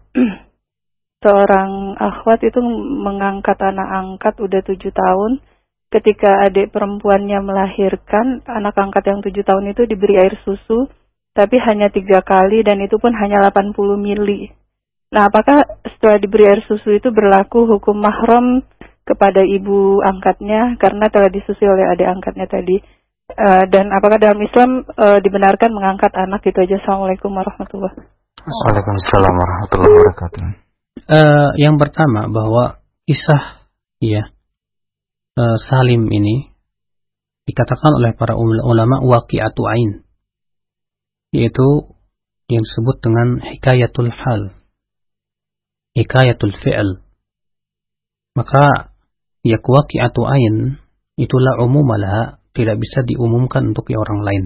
seorang akhwat itu mengangkat anak angkat udah tujuh tahun. Ketika adik perempuannya melahirkan, anak angkat yang tujuh tahun itu diberi air susu, tapi hanya tiga kali dan itu pun hanya delapan puluh mili. Nah, apakah setelah diberi air susu itu berlaku hukum mahram kepada ibu angkatnya karena telah disusui oleh adik angkatnya tadi? Uh, dan apakah dalam Islam uh, dibenarkan mengangkat anak? Itu aja. Assalamualaikum warahmatullahi wabarakatuh. Waalaikumsalam warahmatullahi wabarakatuh. Uh, yang pertama bahwa kisah ya uh, Salim ini dikatakan oleh para ulama waqi'atu ain, yaitu yang disebut dengan hikayatul hal, hikayatul fi'l. Maka ya waqi'atu ain itulah umumalah, tidak bisa diumumkan untuk orang lain.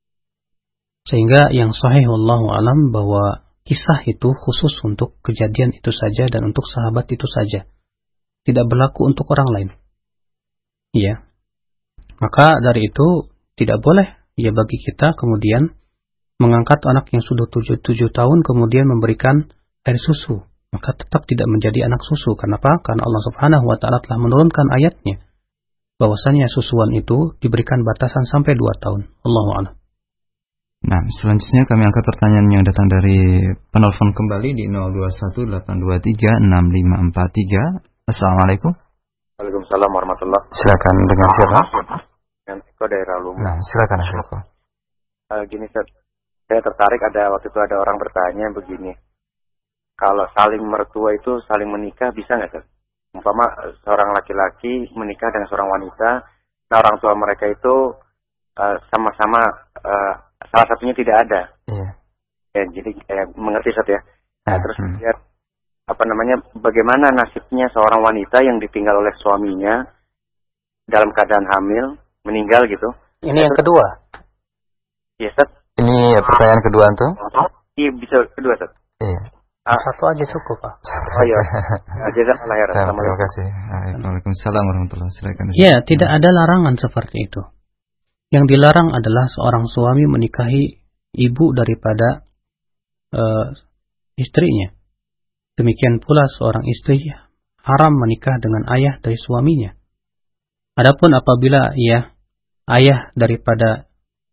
Sehingga yang sahih wallahu alam bahwa kisah itu khusus untuk kejadian itu saja dan untuk sahabat itu saja, tidak berlaku untuk orang lain. Ya, maka dari itu tidak boleh ya bagi kita kemudian mengangkat anak yang sudah tujuh, tujuh tahun kemudian memberikan air susu. Maka tetap tidak menjadi anak susu. Kenapa? Karena Allah Subhanahu wa Ta'ala telah menurunkan ayatnya bahwasanya susuan itu diberikan batasan sampai dua tahun. Allahu a'lam. Nah, selanjutnya kami angkat pertanyaan yang datang dari penelpon kembali di nol dua satu delapan dua tiga enam lima empat tiga. Assalamualaikum. Waalaikumsalam warahmatullahi. Silakan, dengan siapa? Dengan Eko daerah Lumu. Nah, silakan Eko. Uh, gini, Ustaz. Saya tertarik, ada waktu itu ada orang bertanya begini. Kalau saling mertua itu saling menikah bisa nggak, Ustaz? Umpama seorang laki-laki menikah dengan seorang wanita, nah orang tua mereka itu uh, sama-sama uh, salah satunya tidak ada. Iya. Ya, jadi eh, mengerti, Ustaz ya. Nah, hmm. terus lihat apa namanya, bagaimana nasibnya seorang wanita yang ditinggal oleh suaminya dalam keadaan hamil, meninggal gitu. Ini yang kedua. Iya, Ustaz. Ini pertanyaan kedua tuh? Iya, bisa kedua, Ustaz. Iya. Ah, satu aja cukup, Pak. Oh iya. Jazakallah khairan. Terima kasih. Waalaikumsalam warahmatullahi wabarakatuh. Ya, tidak ada larangan seperti itu. Yang dilarang adalah seorang suami menikahi ibu daripada uh, istrinya. Demikian pula seorang istri haram menikah dengan ayah dari suaminya. Adapun apabila ia ayah daripada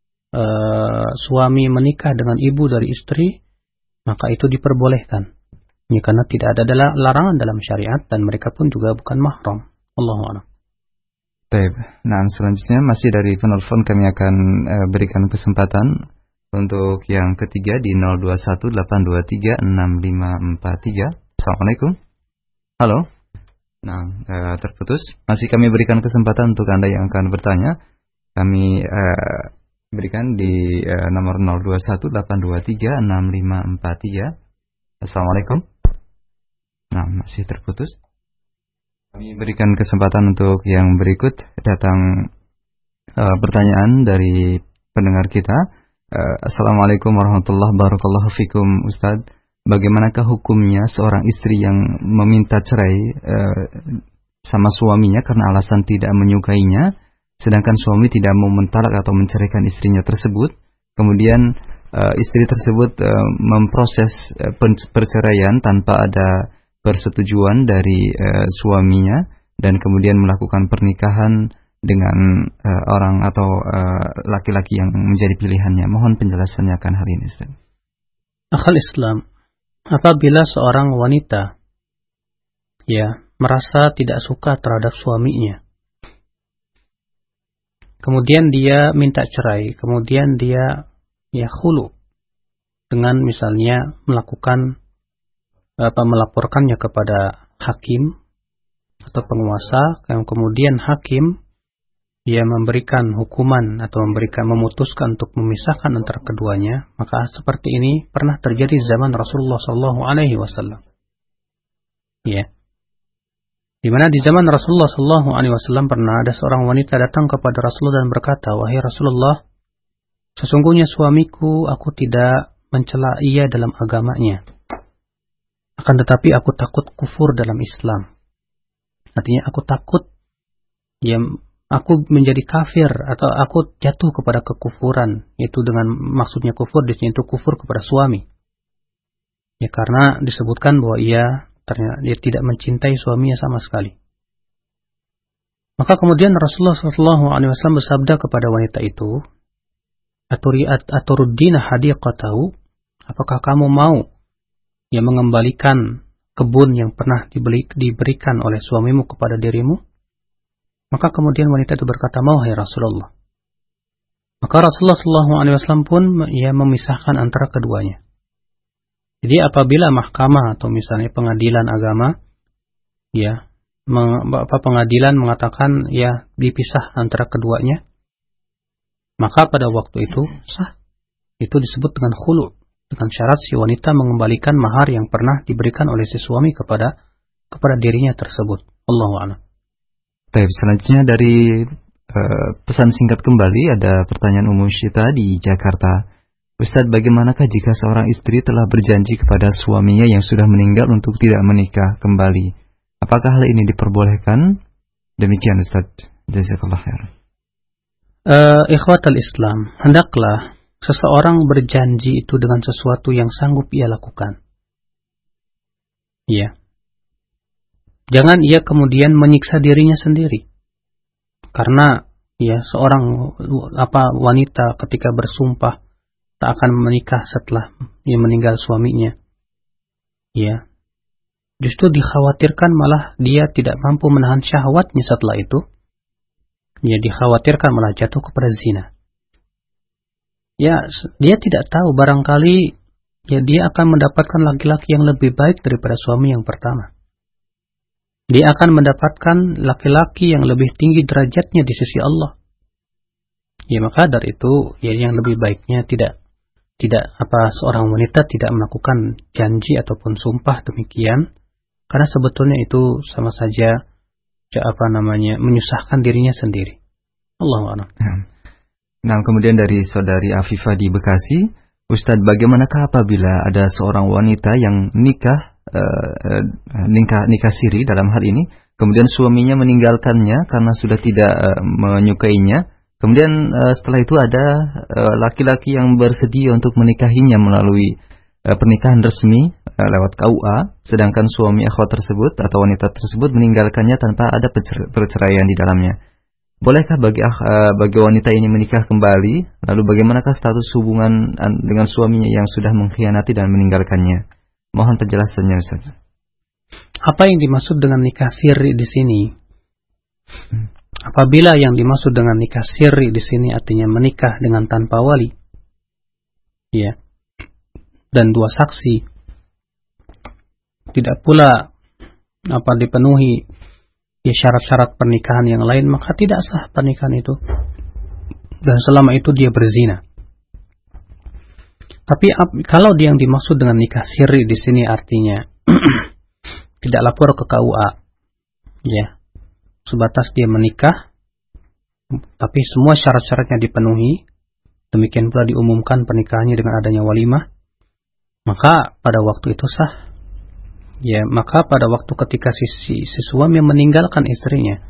uh, suami menikah dengan ibu dari istri, maka itu diperbolehkan. Ya, karena tidak ada larangan dalam syariat dan mereka pun juga bukan mahram. Allahu a'lam. Baik. Nah, selanjutnya masih dari penelpon kami akan uh, berikan kesempatan untuk yang ketiga di nol dua satu delapan dua tiga enam lima empat tiga. Assalamualaikum. Halo. Nah, uh, terputus. Masih kami berikan kesempatan untuk Anda yang akan bertanya. Kami uh, berikan di uh, nomor nol dua satu delapan dua tiga enam lima empat tiga. Assalamualaikum. Nah, masih terputus. Kami berikan kesempatan untuk yang berikut. Datang uh, pertanyaan dari pendengar kita. uh, Assalamualaikum warahmatullahi wabarakatuh. Fikum Ustadz, bagaimanakah hukumnya seorang istri yang meminta cerai uh, sama suaminya karena alasan tidak menyukainya, sedangkan suami tidak mau mentalak atau menceraikan istrinya tersebut. Kemudian uh, istri tersebut uh, memproses uh, perceraian tanpa ada persetujuan dari uh, suaminya, dan kemudian melakukan pernikahan dengan uh, orang atau uh, laki-laki yang menjadi pilihannya. Mohon penjelasannya akan hal ini, Ustaz. Akhal Islam, apabila seorang wanita ya merasa tidak suka terhadap suaminya, kemudian dia minta cerai, kemudian dia ya khulu dengan misalnya melakukan apa melaporkannya kepada hakim atau penguasa, yang kemudian hakim dia memberikan hukuman atau memberikan memutuskan untuk memisahkan antara keduanya, maka seperti ini pernah terjadi zaman Rasulullah Shallallahu Alaihi Wasallam. Ya, di mana di zaman Rasulullah Shallallahu Alaihi Wasallam pernah ada seorang wanita datang kepada Rasulullah dan berkata, wahai Rasulullah, sesungguhnya suamiku, aku tidak mencela ia dalam agamanya, akan tetapi aku takut kufur dalam Islam. Artinya aku takut ya aku menjadi kafir atau aku jatuh kepada kekufuran, yaitu dengan maksudnya kufur di sini itu kufur kepada suami. Ya, karena disebutkan bahwa ia ternyata dia tidak mencintai suaminya sama sekali. Maka kemudian Rasulullah shallallahu alaihi wasallam bersabda kepada wanita itu, "Aturiat aturuddina hadiqatahu, apakah kamu mau yang mengembalikan kebun yang pernah dibeli, diberikan oleh suamimu kepada dirimu?" Maka kemudian wanita itu berkata, "Mau, hai Rasulullah." Maka Rasulullah shallallahu alaihi wasallam pun ia memisahkan antara keduanya. Jadi apabila mahkamah atau misalnya pengadilan agama, ya, meng, apa pengadilan mengatakan ya dipisah antara keduanya, maka pada waktu itu sah. Itu disebut dengan khulu, dengan syarat si wanita mengembalikan mahar yang pernah diberikan oleh si suami kepada kepada dirinya tersebut. Allahu a'lam. Baik, selanjutnya dari uh, pesan singkat kembali ada pertanyaan Ummu Syita di Jakarta. Ustadz, bagaimanakah jika seorang istri telah berjanji kepada suaminya yang sudah meninggal untuk tidak menikah kembali? Apakah hal ini diperbolehkan? Demikian Ustadz. Jazakallah khair. Uh, ikhwatal Islam, hendaklah seseorang berjanji itu dengan sesuatu yang sanggup ia lakukan. Ya. Jangan ia kemudian menyiksa dirinya sendiri. Karena ya seorang apa wanita ketika bersumpah tak akan menikah setelah ia meninggal suaminya. Ya. Justru dikhawatirkan malah dia tidak mampu menahan syahwatnya setelah itu. Ya, dikhawatirkan malah jatuh kepada zina. Ya, dia tidak tahu, barangkali ya dia akan mendapatkan laki-laki yang lebih baik daripada suami yang pertama. Dia akan mendapatkan laki-laki yang lebih tinggi derajatnya di sisi Allah. Ya, maka dari itu ya yang lebih baiknya tidak tidak apa seorang wanita tidak melakukan janji ataupun sumpah demikian, karena sebetulnya itu sama saja apa namanya menyusahkan dirinya sendiri. Allahu a'lam. Nah, kemudian dari saudari Afifah di Bekasi, Ustadz, bagaimanakah apabila ada seorang wanita yang nikah, uh, nikah, nikah siri dalam hal ini, kemudian suaminya meninggalkannya karena sudah tidak uh, menyukainya, kemudian uh, setelah itu ada uh, laki-laki yang bersedia untuk menikahinya melalui uh, pernikahan resmi uh, lewat K U A, sedangkan suami akhwat tersebut atau wanita tersebut meninggalkannya tanpa ada perceraian di dalamnya. Bolehkah bagi uh, bagi wanita ini menikah kembali? Lalu bagaimanakah status hubungan dengan suaminya yang sudah mengkhianati dan meninggalkannya? Mohon penjelasannya, Ustaz. Apa yang dimaksud dengan nikah siri di sini? Hmm. Apabila yang dimaksud dengan nikah siri di sini artinya menikah dengan tanpa wali, ya, dan dua saksi, tidak pula apa dipenuhi ya syarat-syarat pernikahan yang lain, maka tidak sah pernikahan itu. Dan selama itu dia berzina. Tapi kalau dia yang dimaksud dengan nikah siri di sini artinya tidak lapor ke K U A, ya, sebatas dia menikah, tapi semua syarat-syaratnya dipenuhi, demikian pula diumumkan pernikahannya dengan adanya walimah, maka pada waktu itu sah. Ya, maka pada waktu ketika si, si, si suami meninggalkan istrinya,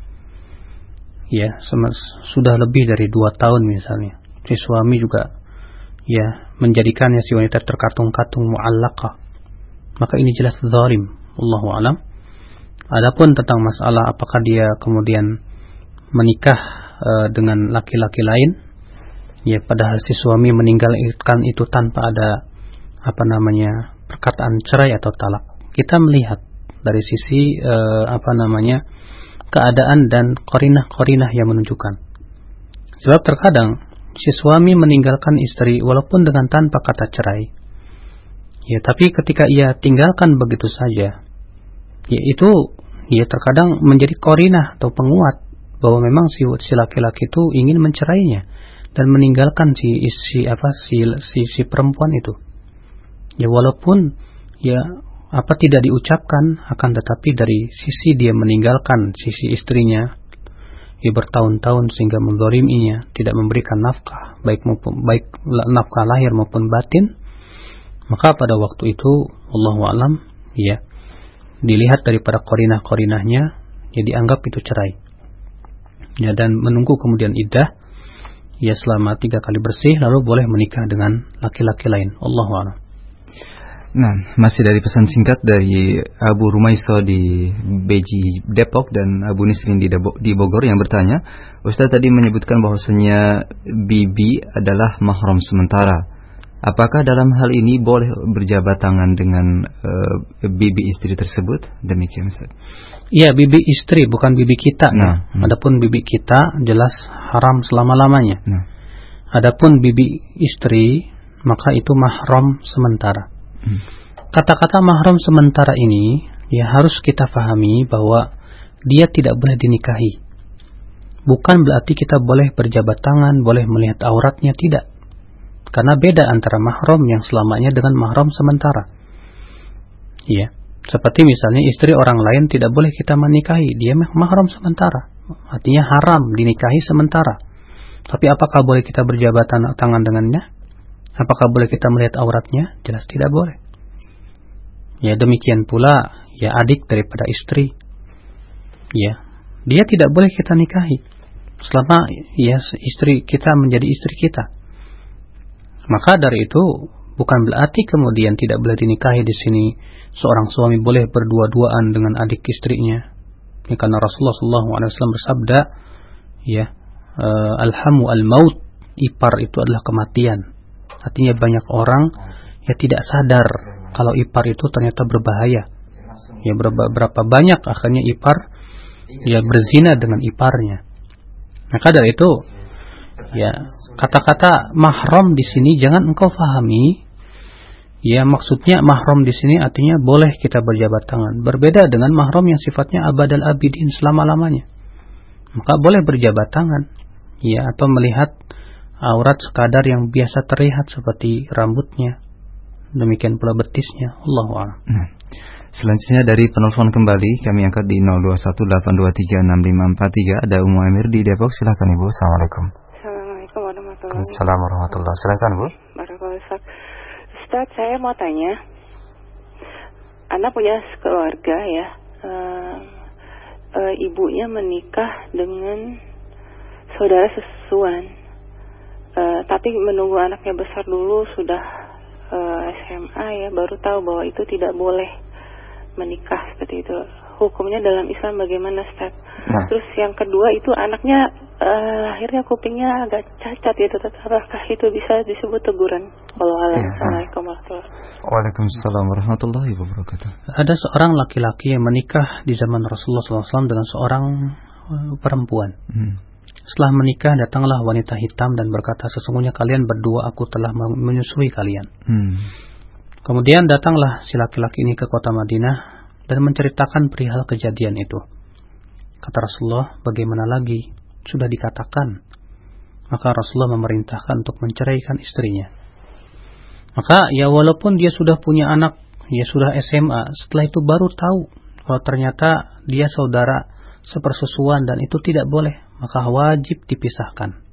ya, sudah lebih dari dua tahun misalnya, si suami juga, ya, menjadikannya si wanita terkatung-katung mu'allaqah, maka ini jelas zalim. Allahu a'lam. Adapun tentang masalah apakah dia kemudian menikah uh, dengan laki-laki lain, ya, padahal si suami meninggalkan itu tanpa ada apa namanya perkataan cerai atau talak. Kita melihat dari sisi uh, apa namanya keadaan dan qarinah-qarinah yang menunjukkan. Sebab terkadang si suami meninggalkan istri walaupun dengan tanpa kata cerai, ya, tapi ketika ia tinggalkan begitu saja, ya itu ya terkadang menjadi qarinah atau penguat bahwa memang si, si laki-laki itu ingin mencerainya dan meninggalkan si si apa si si, si perempuan itu. Ya, walaupun ya apa tidak diucapkan, akan tetapi dari sisi dia meninggalkan sisi istrinya, ia bertahun-tahun sehingga menzaliminya, tidak memberikan nafkah baik maupun baik nafkah lahir maupun batin, maka pada waktu itu Allahu a'lam, ya, dilihat daripada qarinah-qarinahnya, ya dianggap itu cerai, ya, dan menunggu kemudian iddah, ya, selama tiga kali bersih, lalu boleh menikah dengan laki-laki lain. Allahu a'lam. Nah, masih dari pesan singkat dari Abu Rumaiso di Beji Depok dan Abu Nisrin di, Debo, di Bogor yang bertanya, Ustaz tadi menyebutkan bahwasanya bibi adalah mahram sementara. Apakah dalam hal ini boleh berjabat tangan dengan uh, bibi istri tersebut? Demikian, Ustaz. Iya, bibi istri bukan bibi kita. Nah, hmm. Adapun bibi kita jelas haram selama-lamanya. Nah. Adapun bibi istri maka itu mahram sementara. Hmm. Kata-kata mahram sementara ini ya harus kita pahami bahwa dia tidak boleh dinikahi. bukan berarti kita boleh berjabat tangan, boleh melihat auratnya, tidak. Karena beda antara mahram yang selamanya dengan mahram sementara. Iya. Seperti misalnya istri orang lain tidak boleh kita menikahi, dia mahram sementara. Artinya haram dinikahi sementara. Tapi apakah boleh kita berjabat tangan dengannya? Apakah boleh kita melihat auratnya? Jelas tidak boleh. Ya, demikian pula ya adik daripada istri. Ya, dia tidak boleh kita nikahi selama ya istri kita menjadi istri kita. Maka dari itu bukan berarti kemudian tidak boleh dinikahi di sini seorang suami boleh berdua-duaan dengan adik istrinya. Ya, karena Rasulullah shallallahu alaihi wasallam bersabda, ya, uh, alhamu al-maut, ipar itu adalah kematian. Artinya banyak orang ya tidak sadar kalau ipar itu ternyata berbahaya. Ya, berapa, berapa banyak akhirnya ipar ya berzina dengan iparnya. Maka dari itu ya kata-kata mahram di sini jangan engkau fahami ya maksudnya mahram di sini artinya boleh kita berjabat tangan. Berbeda dengan mahram yang sifatnya abadal abidin selama-lamanya. Maka boleh berjabat tangan ya atau melihat aurat sekadar yang biasa terlihat seperti rambutnya. Demikian pula betisnya. Allahu a'lam. Nah, selanjutnya dari penelpon kembali kami angkat di nol dua satu delapan dua tiga enam lima empat tiga. Ada Ummu Amir di Depok. Silakan Ibu. Assalamualaikum. Assalamualaikum warahmatullahi wabarakatuh. Assalamualaikum warahmatullahi wabarakatuh. Silakan Bu. Barakallahu. Ustaz, saya mau tanya. Anak punya keluarga ya. Uh, uh, ibunya menikah dengan saudara sesusuan. Uh, tapi menunggu anaknya besar dulu sudah Uh, S M A ya, baru tahu bahwa itu tidak boleh menikah seperti itu. Hukumnya dalam Islam bagaimana, Ustaz? Nah. Terus yang kedua itu anaknya uh, lahirnya kupingnya agak cacat gitu, apakah itu bisa disebut teguran? Wallahualam. Ya. Assalamualaikum warahmatullahi wabarakatuh. Waalaikumsalam warahmatullahi wabarakatuh. Ada seorang laki-laki yang menikah di zaman Rasulullah shallallahu alaihi wasallam dengan seorang uh, perempuan. Hmm. Setelah menikah datanglah wanita hitam dan berkata, sesungguhnya kalian berdua aku telah menyusui kalian. Hmm. Kemudian datanglah si laki-laki ini ke kota Madinah dan menceritakan perihal kejadian itu. Kata Rasulullah, bagaimana lagi? Sudah dikatakan. Maka Rasulullah memerintahkan untuk menceraikan istrinya. Maka ya walaupun dia sudah punya anak, dia sudah S M A, setelah itu baru tahu kalau ternyata dia saudara sepersusuan dan itu tidak boleh, maka wajib dipisahkan.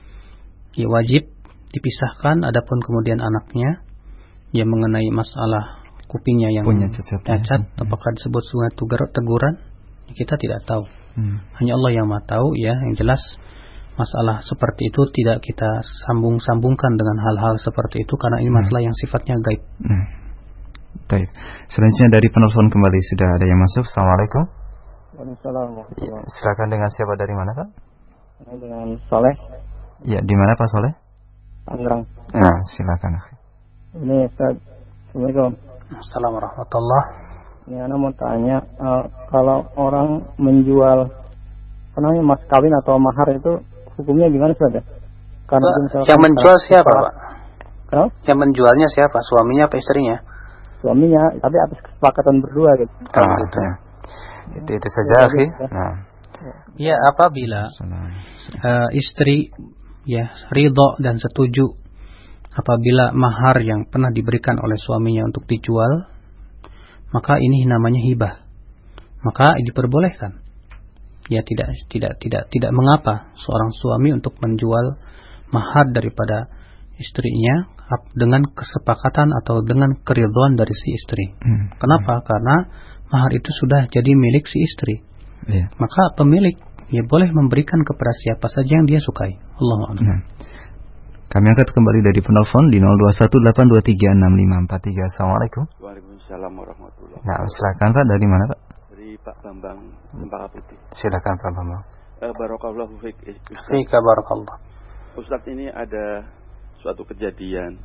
Ya wajib dipisahkan. Adapun kemudian anaknya yang mengenai masalah kupingnya yang punya cacat, cacat ya. Apakah disebut sebagai teguran? Kita tidak tahu. Hmm. Hanya Allah yang Maha tahu ya. Yang jelas masalah seperti itu tidak kita sambung-sambungkan dengan hal-hal seperti itu karena ini masalah hmm. yang sifatnya gaib. Hmm. Baik. Selanjutnya dari penelpon kembali sudah ada yang masuk. Assalamualaikum. Waalaikumsalam. Ya, silakan dengan siapa dari mana Pak? Dengan Soleh. Ya, di mana Pak Soleh? Tangerang. Nah, silakan. Ini Ustaz. Assalamualaikum. Assalamualaikum warahmatullahi. Ini Ana mau tanya, uh, kalau orang menjual apa namanya mas kawin atau mahar itu hukumnya gimana Ustaz? Karena uh, yang menjual siapa Pak? Kenapa? Yang menjualnya siapa? Suaminya apa istrinya? Suaminya, tapi atas kesepakatan berdua gitu. Ah, gitu. Ya. Itu itu saja, akhi. Nah. Ya, apabila uh, istri ya ridho dan setuju apabila mahar yang pernah diberikan oleh suaminya untuk dijual, maka ini namanya hibah. Maka diperbolehkan. Ya tidak tidak tidak tidak mengapa seorang suami untuk menjual mahar daripada istrinya dengan kesepakatan atau dengan keridhaan dari si istri. Hmm. Kenapa? Karena mahar itu sudah jadi milik si istri. Yeah. Maka pemilik ya boleh memberikan kepada siapa saja yang dia sukai. Allahu a'lam. Nah. Kami angkat kembali dari penelpon di nol dua satu delapan dua tiga enam lima empat tiga. Assalamualaikum. Waalaikumsalam warahmatullahi wabarakatuh. Nah, silakan Pak, dari mana Pak? Dari Pak Bambang, Cempaka Putih. Silakan Pak Bambang. Eh, barakallahu fiik. Fiik barakallah. Ustaz, ini ada suatu kejadian.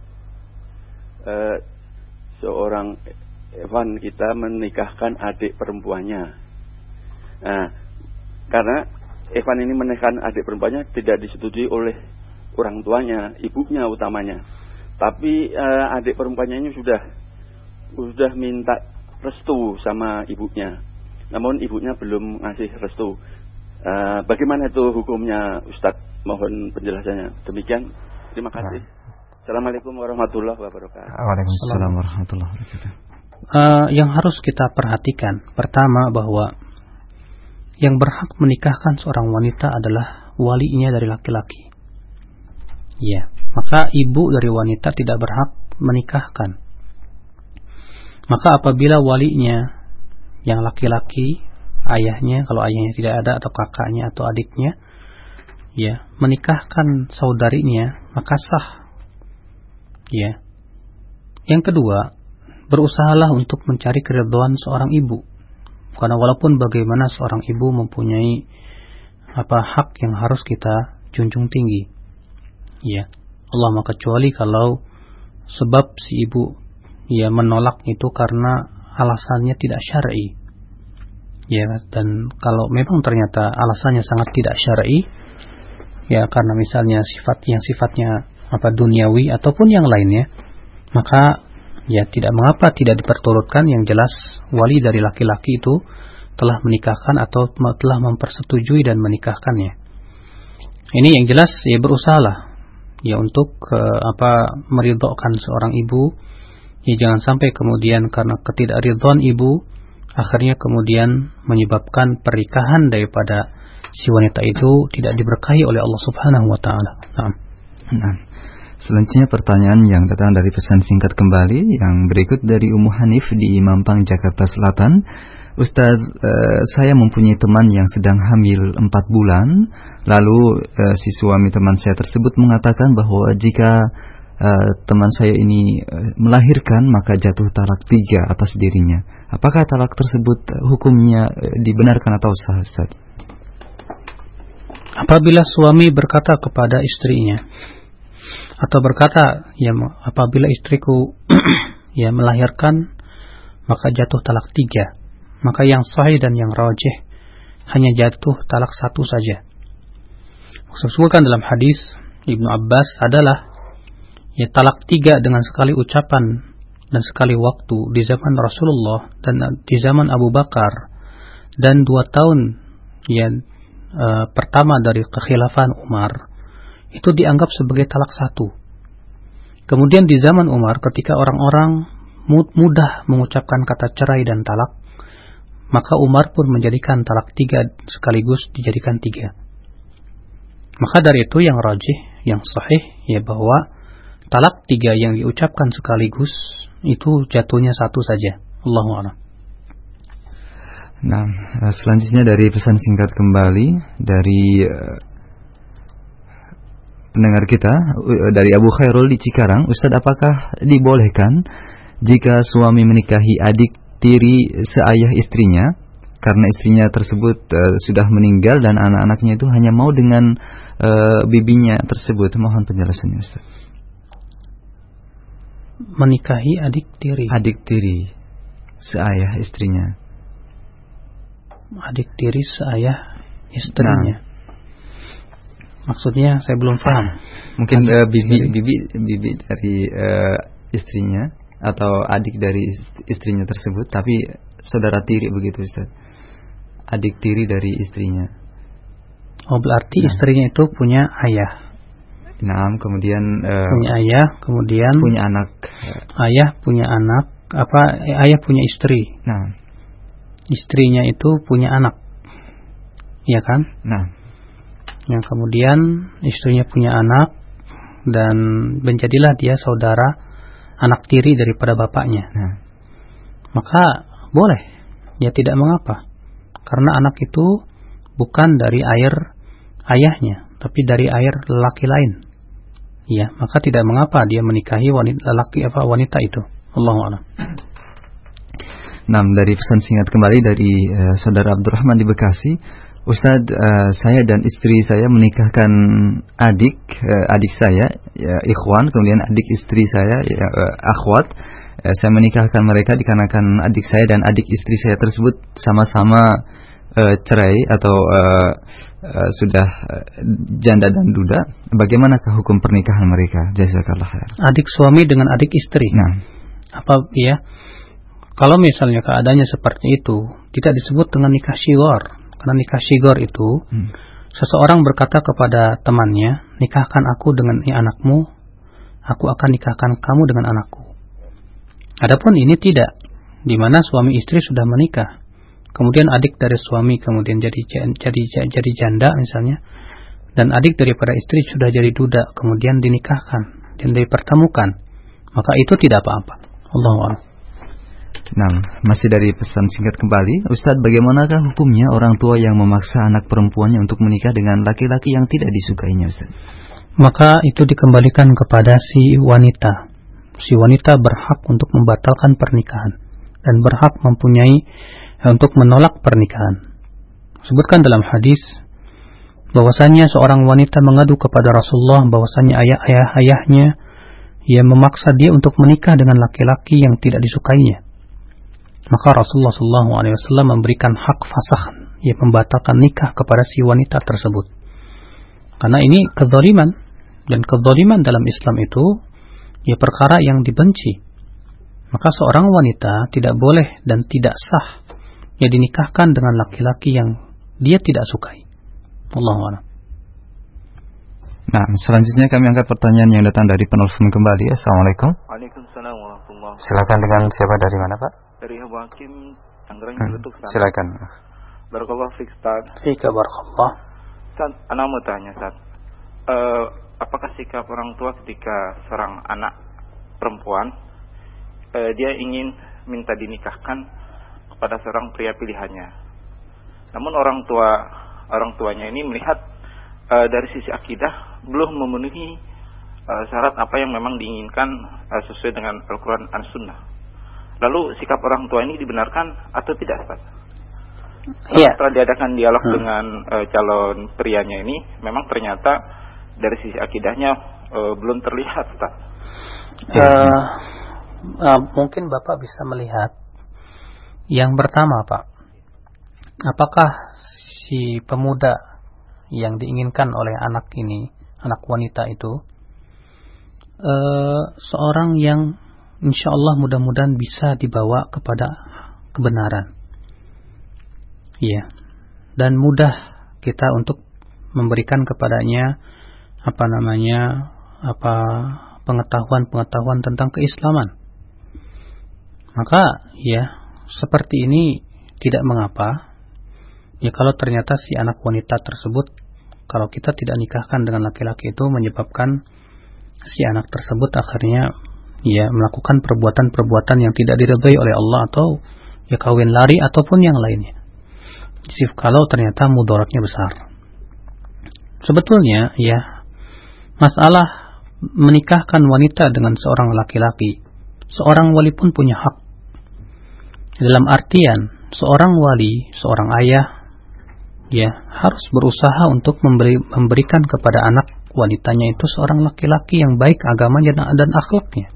Eh, seorang Evan kita menikahkan adik perempuannya. Nah, karena Evan ini menikahkan adik perempuannya tidak disetujui oleh orang tuanya, ibunya utamanya. Tapi eh, adik perempuannya ini sudah sudah minta restu sama ibunya. Namun ibunya belum ngasih restu. Uh, bagaimana itu hukumnya, Ustadz? Mohon penjelasannya. Demikian, terima kasih. Assalamualaikum warahmatullahi wabarakatuh. Waalaikumsalam warahmatullahi wabarakatuh. Uh, yang harus kita perhatikan, pertama bahwa yang berhak menikahkan seorang wanita adalah walinya dari laki-laki. Ya, maka ibu dari wanita tidak berhak menikahkan. Maka apabila walinya yang laki-laki, ayahnya, kalau ayahnya tidak ada, atau kakaknya atau adiknya, ya, menikahkan saudarinya, maka sah. Ya. Yang kedua, berusahalah untuk mencari keridhaan seorang ibu. Karena walaupun bagaimana seorang ibu mempunyai apa hak yang harus kita junjung tinggi. Ya. Allah kecuali kalau sebab si ibu ya menolak itu karena alasannya tidak syar'i. Ya, dan kalau memang ternyata alasannya sangat tidak syar'i, ya karena misalnya sifat yang sifatnya apa duniawi ataupun yang lainnya, maka ya tidak mengapa tidak diperturutkan. Yang jelas wali dari laki-laki itu telah menikahkan atau telah mempersetujui dan menikahkannya. Ini yang jelas ya berusahalah ya untuk uh, apa meridhokan seorang ibu. Ya jangan sampai kemudian karena ketidakridhaan ibu akhirnya kemudian menyebabkan pernikahan daripada si wanita itu tidak diberkahi oleh Allah Subhanahu wa taala. Nah. Nah. Selanjutnya pertanyaan yang datang dari pesan singkat kembali yang berikut dari Ummu Hanif di Mampang, Jakarta Selatan. Ustaz, uh, saya mempunyai teman yang sedang hamil empat bulan. Lalu uh, si suami teman saya tersebut mengatakan bahwa jika uh, teman saya ini uh, melahirkan maka jatuh talak tiga atas dirinya. Apakah talak tersebut uh, hukumnya uh, dibenarkan atau sah, Ustaz? Apabila suami berkata kepada istrinya, atau berkata, ya apabila istriku ya melahirkan maka jatuh talak tiga, maka yang sahih dan yang rajih hanya jatuh talak satu saja. Disebutkan dalam hadis Ibnu Abbas adalah ya talak tiga dengan sekali ucapan dan sekali waktu di zaman Rasulullah dan di zaman Abu Bakar, dan dua tahun ya e, pertama dari kekhilafan Umar itu dianggap sebagai talak satu. Kemudian di zaman Umar ketika orang-orang mudah mengucapkan kata cerai dan talak, maka Umar pun menjadikan talak tiga sekaligus dijadikan tiga. Maka dari itu yang rajih, yang sahih ya bahwa talak tiga yang diucapkan sekaligus itu jatuhnya satu saja. Allahu a'lam. Nah, selanjutnya dari pesan singkat kembali dari uh, pendengar kita uh, dari Abu Khairul di Cikarang. Ustaz, apakah dibolehkan jika suami menikahi adik tiri seayah istrinya karena istrinya tersebut uh, sudah meninggal dan anak-anaknya itu hanya mau dengan uh, bibinya tersebut? Mohon penjelasannya, Ustaz. Menikahi adik tiri. Adik tiri seayah istrinya. Adik tiri seayah istrinya. Nah. Maksudnya saya belum paham. Mungkin uh, bibi bibi bibi dari uh, istrinya atau adik dari istrinya tersebut, tapi saudara tiri begitu, Ustaz. Adik tiri dari istrinya. Oh, berarti nah. istrinya itu punya ayah. Nah, kemudian uh, punya ayah, kemudian punya anak. Ayah punya anak, apa ayah punya istri. Nah, istrinya itu punya anak. Iya kan? Nah, yang kemudian istrinya punya anak dan menjadilah dia saudara anak tiri daripada bapaknya. Nah. Maka boleh, ya tidak mengapa. Karena anak itu bukan dari air ayahnya, tapi dari air lelaki lain. Ya, maka tidak mengapa dia menikahi wanita lelaki apa wanita itu. Allahu a'lam. Nah, dari pesan singkat kembali dari uh, saudara Abdurrahman di Bekasi. Ustadz, uh, saya dan istri saya menikahkan adik uh, adik saya, ya, ikhwan, kemudian adik istri saya, ya, uh, akhwat. Uh, saya menikahkan mereka dikarenakan adik saya dan adik istri saya tersebut sama-sama uh, cerai atau uh, uh, sudah uh, janda dan duda. Bagaimanakah hukum pernikahan mereka? Jazakallah khair. Adik suami dengan adik istri. Nah, apa ya? Kalau misalnya keadaannya seperti itu, tidak disebut dengan nikah syighar. Karena nikah shigor itu, hmm. seseorang berkata kepada temannya, nikahkan aku dengan anakmu, aku akan nikahkan kamu dengan anakku. Adapun ini tidak, di mana suami istri sudah menikah, kemudian adik dari suami kemudian jadi jadi jadi janda misalnya, dan adik daripada istri sudah jadi duda, kemudian dinikahkan dan dipertemukan, maka itu tidak apa-apa. Allahu a'lam. Nah, masih dari pesan singkat kembali, Ustadz, bagaimanakah hukumnya orang tua yang memaksa anak perempuannya untuk menikah dengan laki-laki yang tidak disukainya, Ustadz? Maka itu dikembalikan kepada si wanita. Si wanita berhak untuk membatalkan pernikahan dan berhak mempunyai untuk menolak pernikahan. Sebutkan dalam hadis bahwasanya seorang wanita mengadu kepada Rasulullah bahwasanya ayah-ayah-ayahnya ia memaksa dia untuk menikah dengan laki-laki yang tidak disukainya. Maka Rasulullah shallallahu alaihi wasallam memberikan hak fasakh, ia membatalkan nikah kepada si wanita tersebut. Karena ini kezaliman, dan kezaliman dalam Islam itu ya perkara yang dibenci. Maka seorang wanita tidak boleh dan tidak sah ya dinikahkan dengan laki-laki yang dia tidak sukai. Allahu a'lam. Nah, selanjutnya kami angkat pertanyaan yang datang dari penelpon kembali. Assalamualaikum. Waalaikumsalam warahmatullahi wabarakatuh. Silakan, dengan siapa, dari mana, Pak? Dari Abu Hakim, Tangerang, Ciledug. Hmm, silakan. Barakallahu fiik, Ustaz. Fika barakallah. Ustaz, ana mau tanya, Ustaz. Uh, apakah sikap orang tua ketika seorang anak perempuan uh, dia ingin minta dinikahkan kepada seorang pria pilihannya. Namun orang tua orang tuanya ini melihat uh, dari sisi akidah belum memenuhi uh, syarat apa yang memang diinginkan uh, sesuai dengan Al-Qur'an dan Sunnah. Lalu sikap orang tua ini dibenarkan atau tidak, Ustaz? Iya. Setelah diadakan dialog hmm. dengan uh, calon prianya ini, memang ternyata dari sisi akidahnya uh, belum terlihat, Ustaz. Uh, uh, mungkin Bapak bisa melihat yang pertama, Pak. Apakah si pemuda yang diinginkan oleh anak ini, anak wanita itu, uh, seorang yang insya Allah mudah-mudahan bisa dibawa kepada kebenaran. Iya. Dan mudah kita untuk memberikan kepadanya apa namanya apa pengetahuan-pengetahuan tentang keislaman. Maka ya seperti ini tidak mengapa. Ya kalau ternyata si anak wanita tersebut, kalau kita tidak nikahkan dengan laki-laki itu menyebabkan si anak tersebut akhirnya ya melakukan perbuatan-perbuatan yang tidak diridhai oleh Allah, atau ya kawin lari ataupun yang lainnya. Jadi kalau ternyata mudaratnya besar. Sebetulnya ya masalah menikahkan wanita dengan seorang laki-laki, seorang wali pun punya hak. Dalam artian seorang wali, seorang ayah ya harus berusaha untuk memberi, memberikan kepada anak wanitanya itu seorang laki-laki yang baik agamanya dan akhlaknya.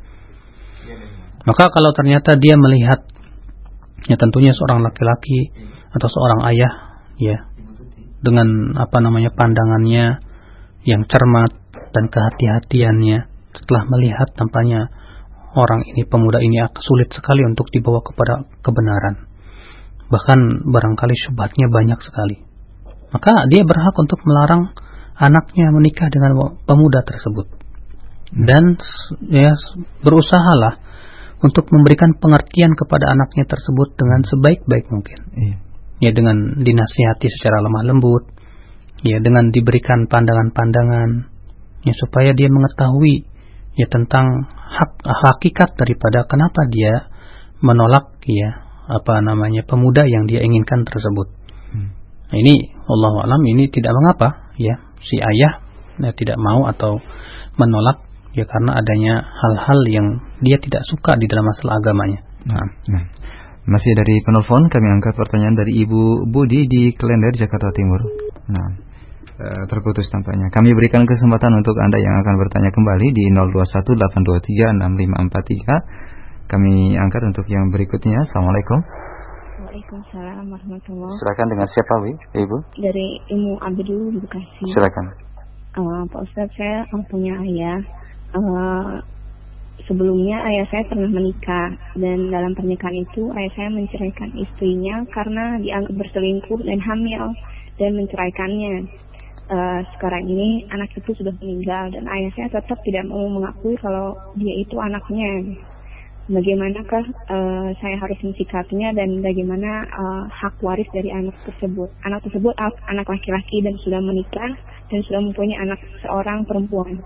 Maka kalau ternyata dia melihat ya tentunya seorang laki-laki atau seorang ayah ya dengan apa namanya pandangannya yang cermat dan kehati-hatiannya, setelah melihat tampaknya orang ini, pemuda ini sulit sekali untuk dibawa kepada kebenaran, bahkan barangkali syubhatnya banyak sekali, maka dia berhak untuk melarang anaknya menikah dengan pemuda tersebut. Dan ya berusahalah untuk memberikan pengertian kepada anaknya tersebut dengan sebaik-baik mungkin. Iya. Ya dengan dinasihati secara lemah lembut, ya dengan diberikan pandangan-pandangan, ya supaya dia mengetahui ya tentang hak hakikat daripada kenapa dia menolak ya apa namanya pemuda yang dia inginkan tersebut. Hmm. Nah, ini wallahu alam ini tidak mengapa ya si ayah ya, tidak mau atau menolak ya karena adanya hal-hal yang dia tidak suka di dalam masalah agamanya. Nah, nah. Masih dari penelpon kami angkat pertanyaan dari Ibu Budi di Klender, Jakarta Timur. Nah, e, terputus tampaknya. Kami berikan kesempatan untuk Anda yang akan bertanya kembali di nol dua satu delapan dua tiga enam lima empat tiga. Kami angkat untuk yang berikutnya. Assalamualaikum. Waalaikumsalam warahmatullahi wabarakatuh. Silakan, dengan siapa, Wi? Ibu? Dari Ibu Abdul di Bekasi. Silakan. Uh, Pak Ustadz, saya punya ayah. Uh, sebelumnya ayah saya pernah menikah, dan dalam pernikahan itu ayah saya menceraikan istrinya karena dianggap berselingkuh dan hamil dan menceraikannya. Uh, sekarang ini anak itu sudah meninggal dan ayah saya tetap tidak mau mengakui kalau dia itu anaknya. Bagaimanakah uh, saya harus mensikapinya dan bagaimana uh, hak waris dari anak tersebut? Anak tersebut anak laki-laki dan sudah menikah dan sudah mempunyai anak seorang perempuan.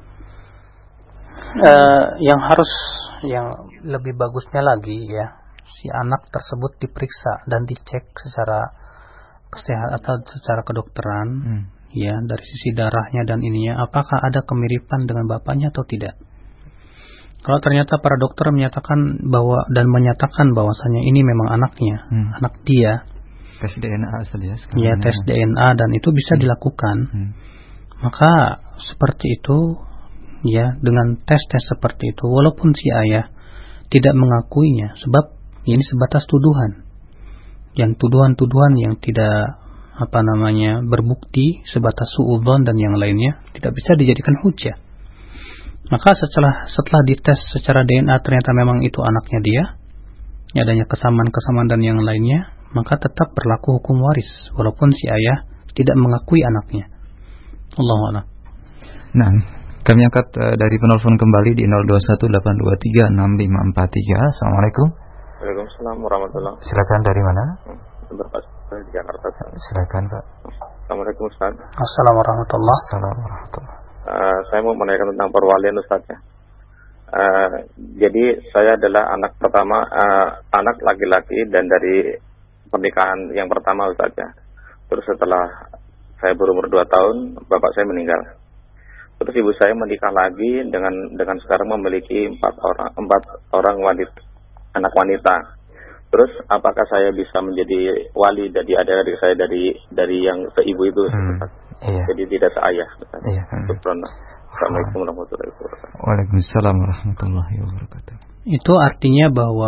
Uh, yang harus yang lebih bagusnya lagi ya, si anak tersebut diperiksa dan dicek secara kesehatan atau secara kedokteran, hmm. ya, dari sisi darahnya dan ininya apakah ada kemiripan dengan bapaknya atau tidak. Kalau ternyata para dokter menyatakan bahwa dan menyatakan bahwasanya ini memang anaknya, hmm. anak dia, tes D N A saja sekarang. Ya, tes D N A dan itu bisa hmm. dilakukan. Hmm. Maka seperti itu. Ya, dengan tes-tes seperti itu, walaupun si ayah tidak mengakuinya, sebab ini sebatas tuduhan, yang tuduhan-tuduhan yang tidak apa namanya berbukti, sebatas suudzon dan yang lainnya, tidak bisa dijadikan hujah. Maka setelah setelah dites secara D N A ternyata memang itu anaknya dia, adanya kesamaan-kesamaan dan yang lainnya, maka tetap berlaku hukum waris, walaupun si ayah tidak mengakui anaknya. Allahu a'lam. Nah, kami angkat uh, dari penelpon kembali di nol dua satu delapan dua tiga enam lima empat tiga. Assalamualaikum. Waalaikumsalam warahmatullahi. Silakan, dari mana? Berpas dari Jakarta. Silakan, Pak. Assalamualaikum Ustaz. Assalamualaikum warahmatullahi. Assalamualaikum warahmatullahi. Uh, saya mau menanyakan tentang perwalian Ustaz ya. Uh, jadi saya adalah anak pertama, uh, anak laki-laki dan dari pernikahan yang pertama Ustaz ya. Terus setelah saya berumur dua tahun, bapak saya meninggal. Terus ibu saya menikah lagi dengan dengan sekarang memiliki empat orang empat orang wanita, anak wanita. Terus apakah saya bisa menjadi wali dari adik-adik saya dari dari yang seibu itu? Hmm, iya. Jadi tidak seayah. Iya. Hmm. Assalamualaikum warahmatullahi wabarakatuh. Waalaikumsalam warahmatullahi wabarakatuh. Itu artinya bahwa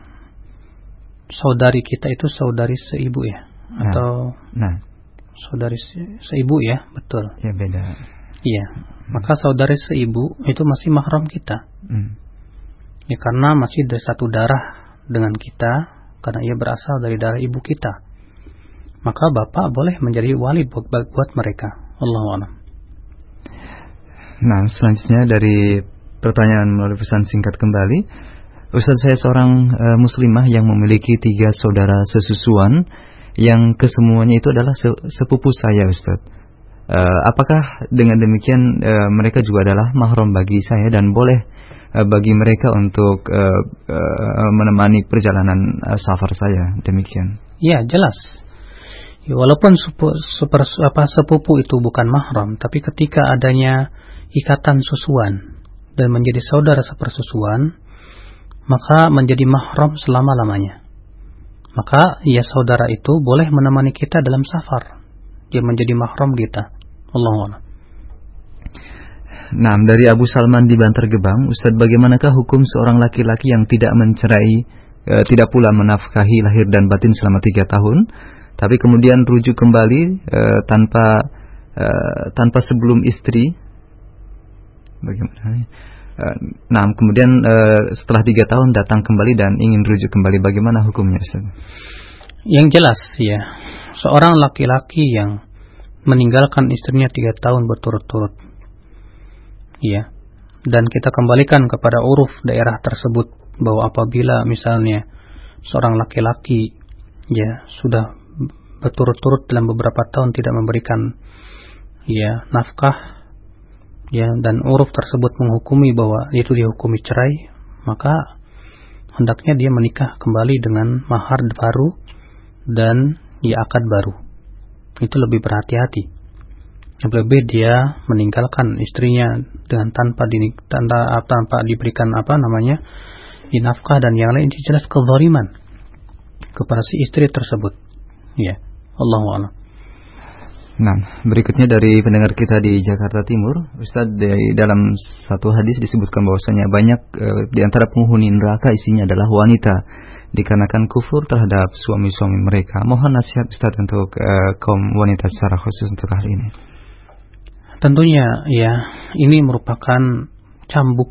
saudari kita itu saudari seibu ya, nah, atau nah. saudari se- seibu ya, betul. Ya beda. Iya, maka saudari seibu itu masih mahram kita. Hmm. Ya, karena masih dari satu darah dengan kita, karena ia berasal dari darah ibu kita. Maka bapak boleh menjadi wali buat, buat mereka. Allahu a'lam. Nah, selanjutnya dari pertanyaan melalui pesan singkat kembali, Ustaz, saya seorang uh, muslimah yang memiliki tiga saudara sesusuan yang kesemuanya itu adalah sepupu saya, Ustaz. Uh, apakah dengan demikian uh, mereka juga adalah mahram bagi saya dan boleh uh, bagi mereka untuk uh, uh, menemani perjalanan uh, safar saya? Demikian. Ya, jelas. Ya, walaupun supu, super, apa, sepupu itu bukan mahram, tapi ketika adanya ikatan susuan dan menjadi saudara sepersusuan, maka menjadi mahram selama-lamanya. Maka ya saudara itu boleh menemani kita dalam safar. Dia menjadi mahram kita. Allahu a'lam. Nah, dari Abu Salman di Bantar Gebang, Ustaz, bagaimanakah hukum seorang laki-laki yang tidak mencerai, e, tidak pula menafkahi lahir dan batin selama tiga tahun, tapi kemudian rujuk kembali e, tanpa e, tanpa sebelum istri? Bagaimana? E, nah, kemudian e, setelah tiga tahun datang kembali dan ingin rujuk kembali, bagaimana hukumnya, Ustaz? Yang jelas ya, seorang laki-laki yang meninggalkan istrinya tiga tahun berturut-turut, ya, dan kita kembalikan kepada uruf daerah tersebut bahwa apabila misalnya seorang laki-laki ya sudah berturut-turut dalam beberapa tahun tidak memberikan ya nafkah, ya, dan uruf tersebut menghukumi bahwa itu dihukumi cerai, maka hendaknya dia menikah kembali dengan mahar baru dan ya akad baru. Itu lebih berhati-hati. Yang lebih dia meninggalkan istrinya dengan tanpa di, tanpa, tanpa diberikan apa namanya nafkah dan yang lain, itu jelas kezaliman kepada si istri tersebut. Ya, Allahu a'lam. Nah, berikutnya dari pendengar kita di Jakarta Timur, Ustaz, di dalam satu hadis disebutkan bahwasanya banyak e, di antara penghuni neraka isinya adalah wanita, dikarenakan kufur terhadap suami-suami mereka. Mohon nasihat Ustaz untuk uh, kaum wanita secara khusus untuk hal ini. Tentunya ya, ini merupakan cambuk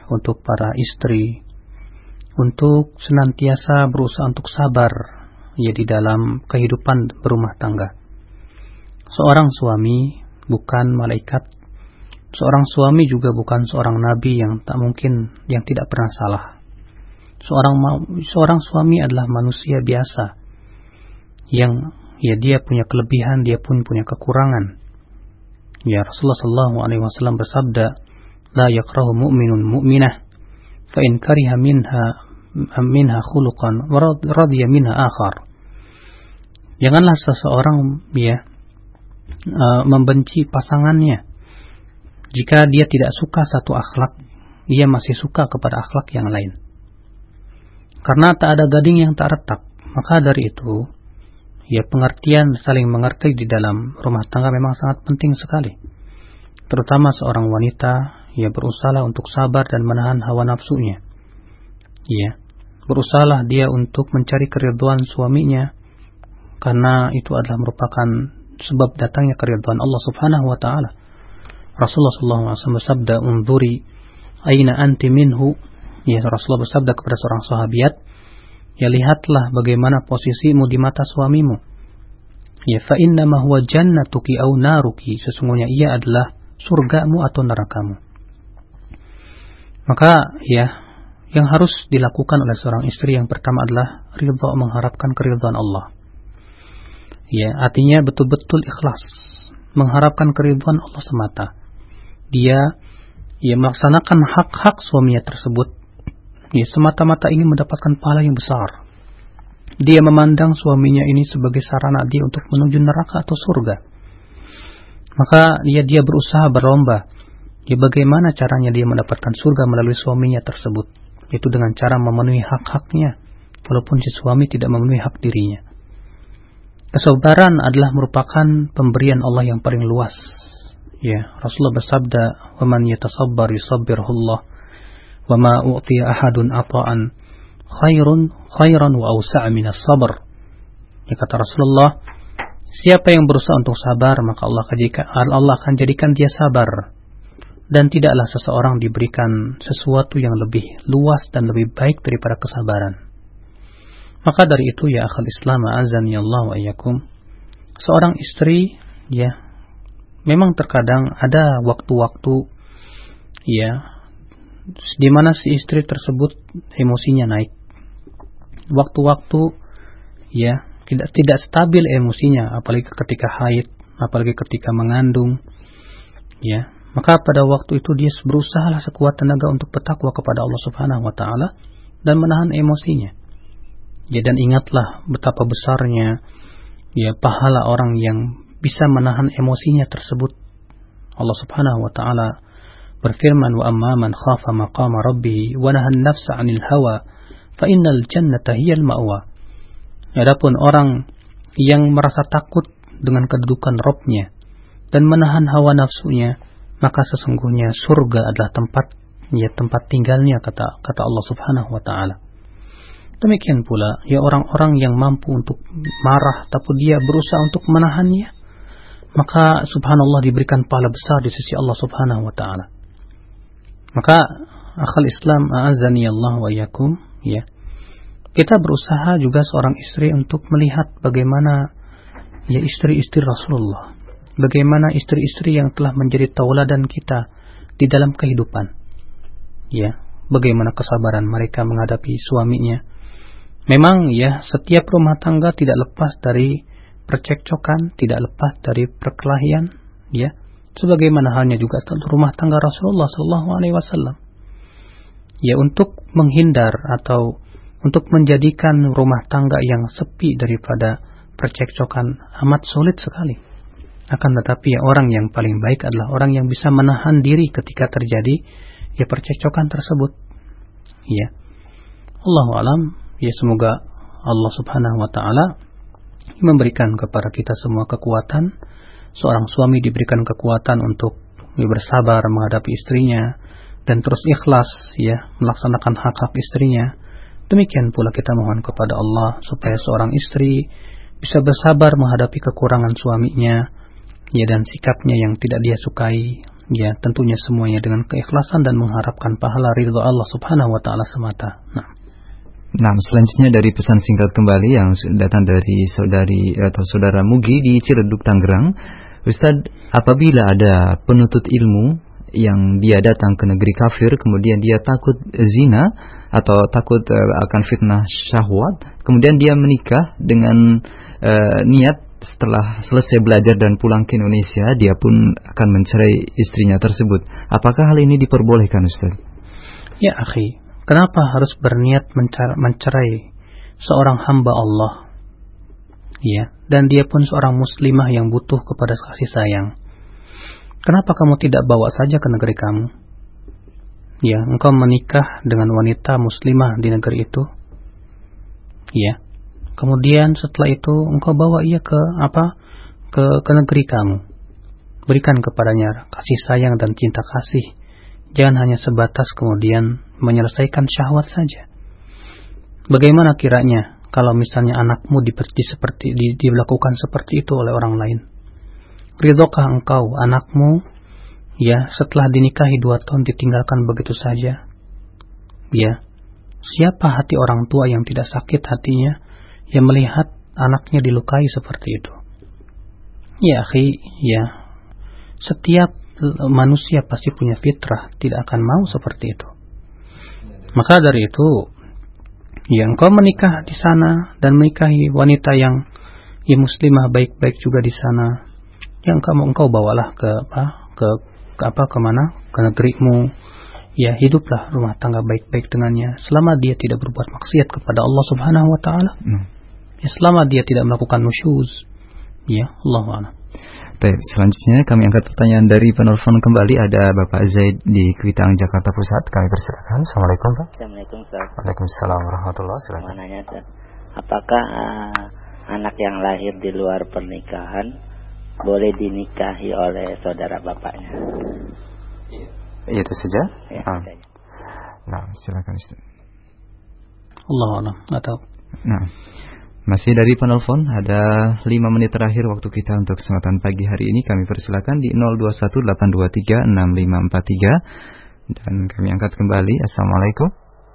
untuk para istri untuk senantiasa berusaha untuk sabar ya di dalam kehidupan berumah tangga. Seorang suami bukan malaikat, seorang suami juga bukan seorang nabi yang tak mungkin, yang tidak pernah salah. Seorang seorang suami adalah manusia biasa yang ya dia punya kelebihan, dia pun punya kekurangan. Ya Rasulullah sallallahu alaihi wasallam bersabda, la yakrahu mu'minun mu'minah fa in kariha minha minha khuluqan wa radiya minha akhar. Janganlah seseorang ya uh, membenci pasangannya jika dia tidak suka satu akhlak, dia masih suka kepada akhlak yang lain. Karena tak ada gading yang tak retak. Maka dari itu ya pengertian saling mengerti di dalam rumah tangga memang sangat penting sekali. Terutama seorang wanita ya berusaha untuk sabar dan menahan hawa nafsunya. Ya, berusahalah dia untuk mencari keridhaan suaminya, karena itu adalah merupakan sebab datangnya keridhaan Allah Subhanahu wa taala. Rasulullah sallallahu alaihi wasallam bersabda, "Unzuri aina anti minhu." Ya, Rasulullah bersabda kepada seorang sahabiat, ya lihatlah bagaimana posisimu di mata suamimu. Ya, fa inna ma huwa jannatuki aw naruki, sesungguhnya ia adalah surgamu atau nerakamu. Maka ya, yang harus dilakukan oleh seorang istri yang pertama adalah ridha, mengharapkan keridhaan Allah. Ya, artinya betul-betul ikhlas, mengharapkan keridhaan Allah semata. Dia ya melaksanakan hak-hak suaminya tersebut. Ya, semata-mata ingin mendapatkan pahala yang besar. Dia memandang suaminya ini sebagai sarana dia untuk menuju neraka atau surga. Maka dia dia berusaha berlomba. Ya, bagaimana caranya dia mendapatkan surga melalui suaminya tersebut? Itu dengan cara memenuhi hak-haknya, walaupun si suami tidak memenuhi hak dirinya. Kesabaran adalah merupakan pemberian Allah yang paling luas. Ya, Rasulullah bersabda, "Wa man yatasabbar yusabbirhullah." Wa ma u'tiya ahadun ata'an khairun khairan wa awsa'a minas sabr. Ya, kata Rasulullah, siapa yang berusaha untuk sabar, maka Allah Allah akan jadikan dia sabar. Dan tidaklah seseorang diberikan sesuatu yang lebih luas dan lebih baik daripada kesabaran. Maka dari itu ya akhal Islam azani Allah wa iyyakum, seorang istri ya memang terkadang ada waktu-waktu ya di mana si istri tersebut emosinya naik. Waktu-waktu ya tidak tidak stabil emosinya, apalagi ketika haid, apalagi ketika mengandung. Ya, maka pada waktu itu dia berusahalah sekuat tenaga untuk bertakwa kepada Allah Subhanahu wa taala dan menahan emosinya. Ya, dan ingatlah betapa besarnya ya pahala orang yang bisa menahan emosinya tersebut. Allah Subhanahu wa taala berfirman, wa amma man khafa maqama rabbih wa nahan nafsa 'anil hawa fa innal jannata hiyal ma'wa. Adapun orang yang merasa takut dengan kedudukan Rabb-nya dan menahan hawa nafsunya, maka sesungguhnya surga adalah tempat ya tempat tinggalnya, kata kata Allah Subhanahu wa taala. Demikian pula ya orang-orang yang mampu untuk marah tapi dia berusaha untuk menahannya, maka subhanallah diberikan pahala besar di sisi Allah Subhanahu wa taala. Maka akhal Islam a'azani Allah wa iyyakum, ya. Kita berusaha juga seorang istri untuk melihat bagaimana ya istri-istri Rasulullah, bagaimana istri-istri yang telah menjadi tauladan kita di dalam kehidupan. Ya, bagaimana kesabaran mereka menghadapi suaminya. Memang ya setiap rumah tangga tidak lepas dari percekcokan, tidak lepas dari perkelahian, ya. Sebagaimana halnya juga rumah tangga Rasulullah sallallahu alaihi wasallam. Ya, untuk menghindar atau untuk menjadikan rumah tangga yang sepi daripada percekcokan amat sulit sekali. Akan tetapi ya orang yang paling baik adalah orang yang bisa menahan diri ketika terjadi ya percekcokan tersebut. Ya. Allahu alam, ya semoga Allah Subhanahu wa taala memberikan kepada kita semua kekuatan. Seorang suami diberikan kekuatan untuk bersabar menghadapi istrinya dan terus ikhlas ya melaksanakan hak-hak istrinya. Demikian pula kita mohon kepada Allah supaya seorang istri bisa bersabar menghadapi kekurangan suaminya ya dan sikapnya yang tidak dia sukai Ya, tentunya semuanya dengan keikhlasan dan mengharapkan pahala ridha Allah Subhanahu wa taala semata. Nah. Nah, selanjutnya dari pesan singkat kembali yang datang dari saudari atau saudara Mugi di Ciledug, Tangerang. Ustadz, apabila ada penuntut ilmu yang dia datang ke negeri kafir, kemudian dia takut zina atau takut uh, akan fitnah syahwat, kemudian dia menikah dengan uh, niat setelah selesai belajar dan pulang ke Indonesia, dia pun akan mencerai istrinya tersebut. Apakah hal ini diperbolehkan, Ustaz? Ya, akhi, kenapa harus berniat mencerai seorang hamba Allah? Ya, dan dia pun seorang muslimah yang butuh kepada kasih sayang. Kenapa kamu tidak bawa saja ke negeri kamu? Ya, engkau menikah dengan wanita muslimah di negeri itu. Ya. Kemudian setelah itu engkau bawa ia ke apa? Ke ke negeri kamu. Berikan kepadanya kasih sayang dan cinta kasih. Jangan hanya sebatas kemudian menyelesaikan syahwat saja. Bagaimana kiranya kalau misalnya anakmu diperti seperti di, dilakukan seperti itu oleh orang lain? Ridhokah engkau anakmu ya setelah dinikahi dua tahun ditinggalkan begitu saja? Ya, siapa hati orang tua yang tidak sakit hatinya yang melihat anaknya dilukai seperti itu? Ya, akhi, ya, setiap manusia pasti punya fitrah, tidak akan mau seperti itu. Maka dari itu, ya engkau menikah di sana dan menikahi wanita yang ya muslimah baik-baik juga di sana. Yang kamu engkau bawalah ke apa ke, ke apa kemana ke negerimu, ya hiduplah rumah tangga baik-baik dengannya selama dia tidak berbuat maksiat kepada Allah Subhanahu Wa Taala, hmm. ya selama dia tidak melakukan nusyuz, ya Allahu a'lam. Baik, selanjutnya kami angkat pertanyaan dari penelpon kembali, ada Bapak Zaid di Kuitang, Jakarta Pusat. Kami persilakan. Assalamualaikum, Pak. Assalamualaikum, Ustaz. Waalaikumsalam warahmatullahi wabarakatuh. Mau nanya, apakah uh, anak yang lahir di luar pernikahan boleh dinikahi oleh saudara bapaknya? Iya, itu saja. Ya, ah. Nah, silakan Ustaz. Allah a'lam, enggak tahu. Nah, masih dari penelpon, ada lima menit terakhir waktu kita untuk kesempatan pagi hari ini. Kami persilakan di nol dua satu delapan dua tiga enam lima empat tiga dan kami angkat kembali. Assalamualaikum.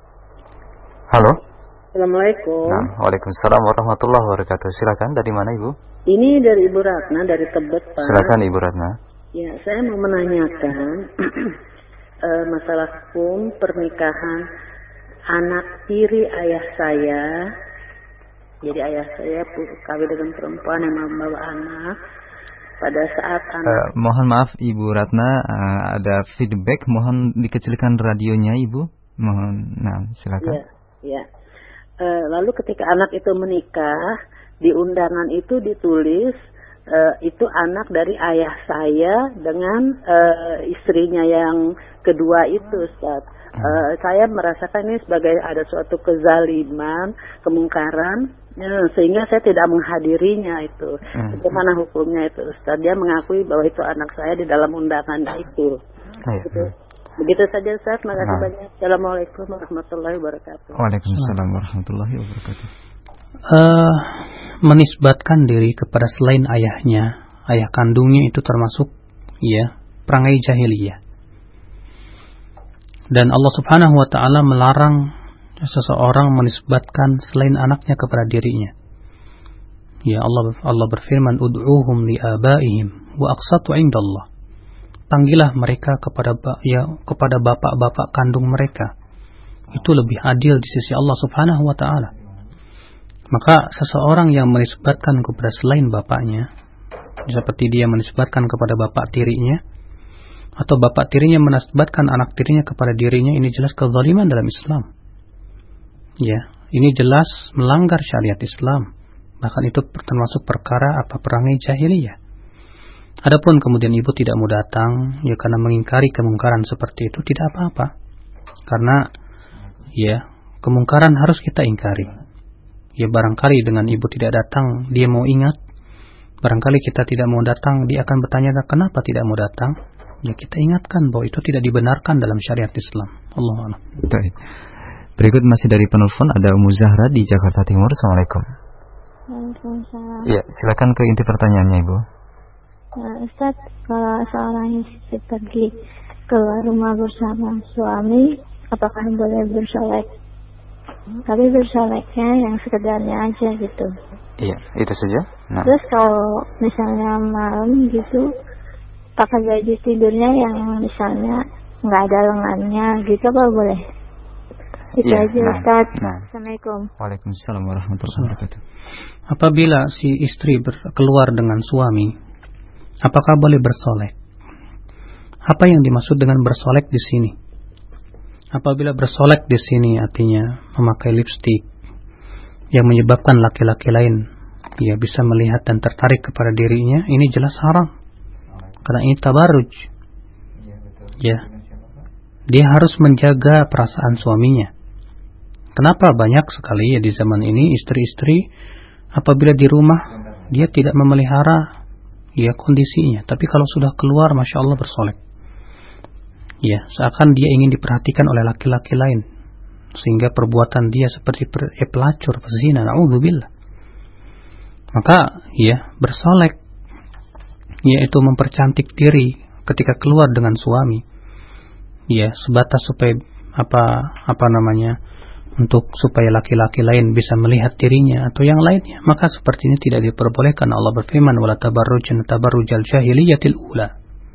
Halo. Assalamualaikum. Nah, waalaikumsalam warahmatullahi wabarakatuh. Silakan, dari mana Ibu? Ini dari Ibu Ratna dari Tebet, Pak. Silakan Ibu Ratna. Ya, saya mau menanyakan uh, masalah hukum pernikahan anak tiri ayah saya. Jadi ayah saya kawin dengan perempuan yang membawa anak. Pada saat anak uh, mohon maaf Ibu Ratna, uh, ada feedback, mohon dikecilkan radionya Ibu. Mohon, nah silakan. Ya, ya. Uh, lalu ketika anak itu menikah, di undangan itu ditulis uh, itu anak dari ayah saya dengan uh, istrinya yang kedua itu, Ustaz. Uh, saya merasakan ini sebagai ada suatu kezaliman, kemungkaran, ya, sehingga saya tidak menghadirinya itu. Hmm. Bagaimana hukumnya itu, Ustaz? Dia mengakui bahwa itu anak saya di dalam undangan itu. Hmm. Gitu. Begitu saja, Ustaz. Terima kasih nah. banyak. Assalamualaikum warahmatullahi wabarakatuh. Waalaikumsalam warahmatullahi wabarakatuh. Uh, menisbatkan diri kepada selain ayahnya, ayah kandungnya itu termasuk ya perangai jahiliyah. Dan Allah Subhanahu wa taala melarang seseorang menisbatkan selain anaknya kepada dirinya. Ya Allah Allah berfirman, "Ud'uuhum li'abaihim wa aqsatu 'indallah." Panggillah mereka kepada ya kepada bapak-bapak kandung mereka. Itu lebih adil di sisi Allah Subhanahu wa taala. Maka seseorang yang menisbatkan kepada selain bapaknya, seperti dia menisbatkan kepada bapak tirinya, atau bapak tirinya menisbatkan anak tirinya kepada dirinya, ini jelas kezaliman dalam Islam. Ya, ini jelas melanggar syariat Islam. Bahkan itu termasuk perkara apa perangai jahiliyah. Adapun kemudian ibu tidak mau datang, ya karena mengingkari kemungkaran seperti itu, tidak apa-apa. Karena ya kemungkaran harus kita ingkari. Ya barangkali dengan ibu tidak datang, dia mau ingat. Barangkali kita tidak mau datang, dia akan bertanya kenapa tidak mau datang. Ya kita ingatkan bahwa itu tidak dibenarkan dalam syariat Islam. Allahu a'lam. Baik. Berikut masih dari penelpon, ada Ummu Zahra di Jakarta Timur. Assalamualaikum. Waalaikumsalam. Ya, silakan ke inti pertanyaannya Ibu. Uh, Ustaz, kalau seorang istri pergi keluar rumah bersama suami, apakah boleh bersolek? Tapi bersoleknya yang sekedarnya aja gitu. Iya, itu saja. Nah. Terus kalau misalnya malam gitu, pakai baju tidurnya yang misalnya nggak ada lengannya gitu, apa boleh? Itu ya, aja nah, Ustaz. Nah. Assalamualaikum. Waalaikumsalam warahmatullahi wabarakatuh. Apabila si istri ber- keluar dengan suami, apakah boleh bersolek? Apa yang dimaksud dengan bersolek di sini? Apabila bersolek di sini artinya memakai lipstik yang menyebabkan laki-laki lain ya bisa melihat dan tertarik kepada dirinya, ini jelas haram. Karena ini tabarruj. Ya. Dia harus menjaga perasaan suaminya. Kenapa banyak sekali ya di zaman ini istri-istri apabila di rumah dia tidak memelihara ya kondisinya, tapi kalau sudah keluar masya Allah bersolek. Ya, seakan dia ingin diperhatikan oleh laki-laki lain, sehingga perbuatan dia seperti per, eh, pelacur, pezina, na'udzubillah. Maka ya bersolek, yaitu mempercantik diri ketika keluar dengan suami. Ya, sebatas supaya apa apa namanya? Untuk supaya laki-laki lain bisa melihat dirinya atau yang lainnya, maka seperti ini tidak diperbolehkan. Allah berfirman, "Wala tabarrujna tabarrujal jahiliyatil ula."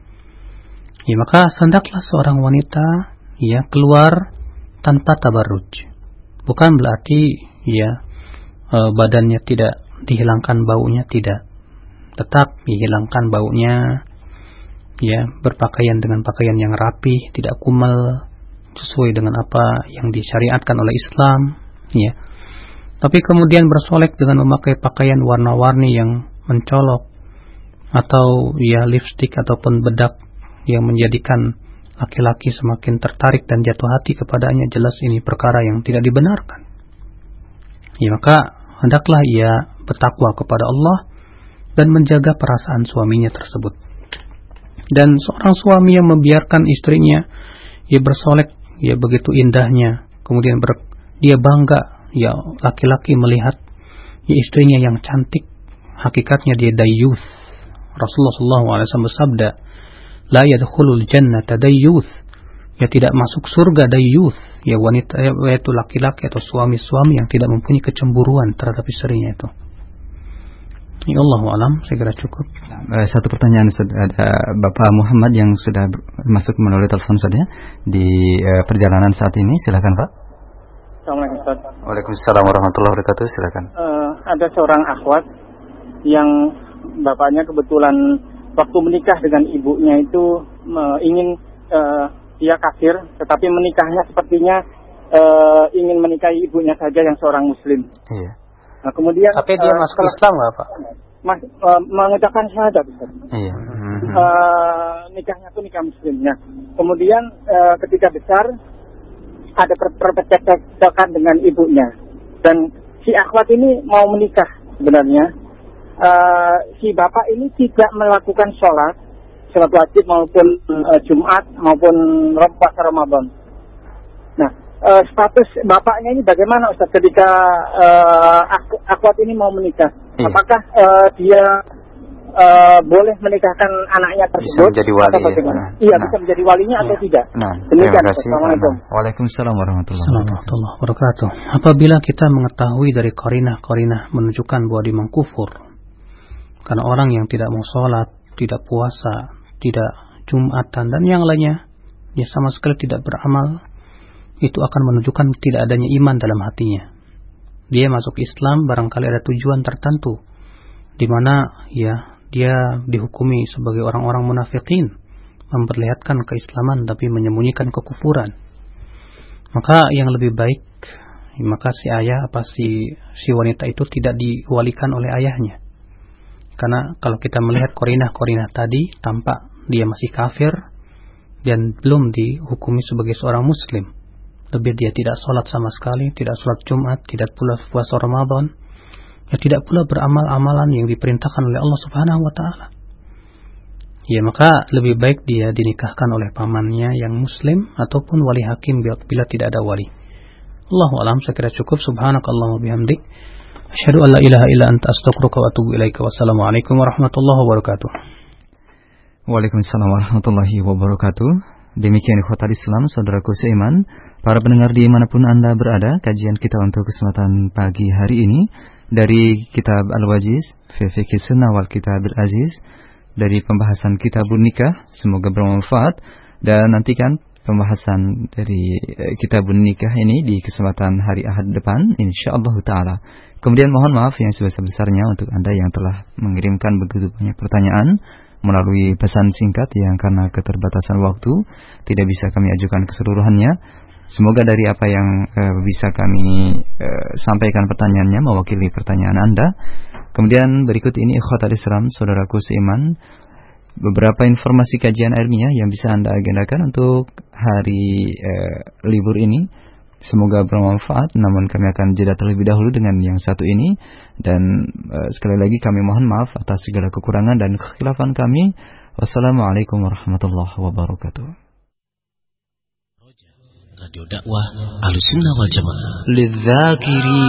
Ya, maka hendaklah seorang wanita ya keluar tanpa tabarruj. Bukan berarti ya e, badannya tidak dihilangkan baunya, tidak. Tetap dihilangkan baunya. Ya, berpakaian dengan pakaian yang rapi, tidak kumal, sesuai dengan apa yang disyariatkan oleh Islam, ya. Tapi kemudian bersolek dengan memakai pakaian warna-warni yang mencolok atau ya lipstik ataupun bedak yang menjadikan laki-laki semakin tertarik dan jatuh hati kepadanya, jelas ini perkara yang tidak dibenarkan. Ya, maka hendaklah ia bertakwa kepada Allah dan menjaga perasaan suaminya tersebut. Dan seorang suami yang membiarkan istrinya ia bersolek ya begitu indahnya, kemudian ber, dia bangga ya laki-laki melihat ya istrinya yang cantik, hakikatnya dia dayyuth. Rasulullah shallallahu alaihi wasallam bersabda, la yadkhulul jannata dayyuth, ya tidak masuk surga dayyuth, ya wanita yaitu laki-laki atau suami-suami yang tidak mempunyai kecemburuan terhadap istrinya itu. Ya Allahu alam, saya kira cukup. Satu pertanyaan, ada Bapak Muhammad yang sudah masuk melalui telepon saja di uh, perjalanan saat ini. Silakan Pak. Assalamualaikum Ustaz. Waalaikumsalam warahmatullahi wabarakatuh. Silakan. Uh, ada seorang akhwat yang bapaknya kebetulan waktu menikah dengan ibunya itu uh, ingin uh, dia kafir, tetapi menikahnya sepertinya uh, ingin menikahi ibunya saja yang seorang muslim. Iya. Nah, kemudian tapi dia uh, masuk Islam nggak Pak? Mas, uh, mengucapkan syahadat. Iya. Uh, nikahnya itu nikah muslim. Nah, kemudian uh, ketika besar ada perpecahan dengan ibunya dan si akhwat ini mau menikah sebenarnya. Uh, si bapak ini tidak melakukan sholat sholat wajib maupun uh, Jumat maupun puasa Ramadan. Nah, uh, status bapaknya ini bagaimana Ustaz ketika uh, akhwat ini mau menikah? Iya. Apakah uh, dia uh, boleh menikahkan anaknya tersebut? Bisa menjadi wali. Ya? Nah, iya, nah. bisa menjadi walinya iya. atau tidak? Nah, demikian. Terima kasih. Waalaikumsalam warahmatullahi wabarakatuh. Apabila kita mengetahui dari qarinah-qarinah menunjukkan bahwa dia mengkufur, karena orang yang tidak mau sholat, tidak puasa, tidak Jumatan dan yang lainnya, dia sama sekali tidak beramal, itu akan menunjukkan tidak adanya iman dalam hatinya. Dia masuk Islam barangkali ada tujuan tertentu, di mana ya dia dihukumi sebagai orang-orang munafikin, memperlihatkan keislaman tapi menyembunyikan kekufuran. Maka yang lebih baik, maka si ayah apa si si wanita itu tidak diwalikan oleh ayahnya. Karena kalau kita melihat korinah-korinah tadi, tampak dia masih kafir dan belum dihukumi sebagai seorang muslim. Lebih dia tidak sholat sama sekali, tidak sholat Jumat, tidak pula puasa Ramadan, ya tidak pula beramal amalan yang diperintahkan oleh Allah Subhanahu wa taala. Ya, maka lebih baik dia dinikahkan oleh pamannya yang muslim ataupun wali hakim bila tidak ada wali. Allahu a'lam, saya kira cukup. Subhanakallahumma bihamdik, asyhadu an la ilaha illa anta astaghfiruka wa atubu ilaika. Wassalamualaikum warahmatullahi wabarakatuh. Waalaikumsalam warahmatullahi wabarakatuh. Demikian ikhwatal Islam, saudaraku seiman, para pendengar dimanapun Anda berada, kajian kita untuk kesempatan pagi hari ini dari Kitab Al-Wajiz fi Fiqh Sunnah wal Kitabil Aziz, dari pembahasan Kitabun Nikah. Semoga bermanfaat, dan nantikan pembahasan dari Kitabun Nikah ini di kesempatan hari Ahad depan insyaallah taala. Kemudian mohon maaf yang sebesar-besarnya untuk Anda yang telah mengirimkan begitu banyak pertanyaan melalui pesan singkat yang karena keterbatasan waktu tidak bisa kami ajukan keseluruhannya. Semoga dari apa yang uh, bisa kami uh, sampaikan pertanyaannya mewakili pertanyaan Anda. Kemudian berikut ini ikhwatal Islam, saudaraku seiman, beberapa informasi kajian ilmiah yang bisa Anda agendakan untuk hari uh, libur ini. Semoga bermanfaat, namun kami akan jeda terlebih dahulu dengan yang satu ini. Dan uh, sekali lagi kami mohon maaf atas segala kekurangan dan kekhilafan kami. Wassalamualaikum warahmatullahi wabarakatuh. Radio dakwah Ahlussunnah wal Jamaah. Lidzakiri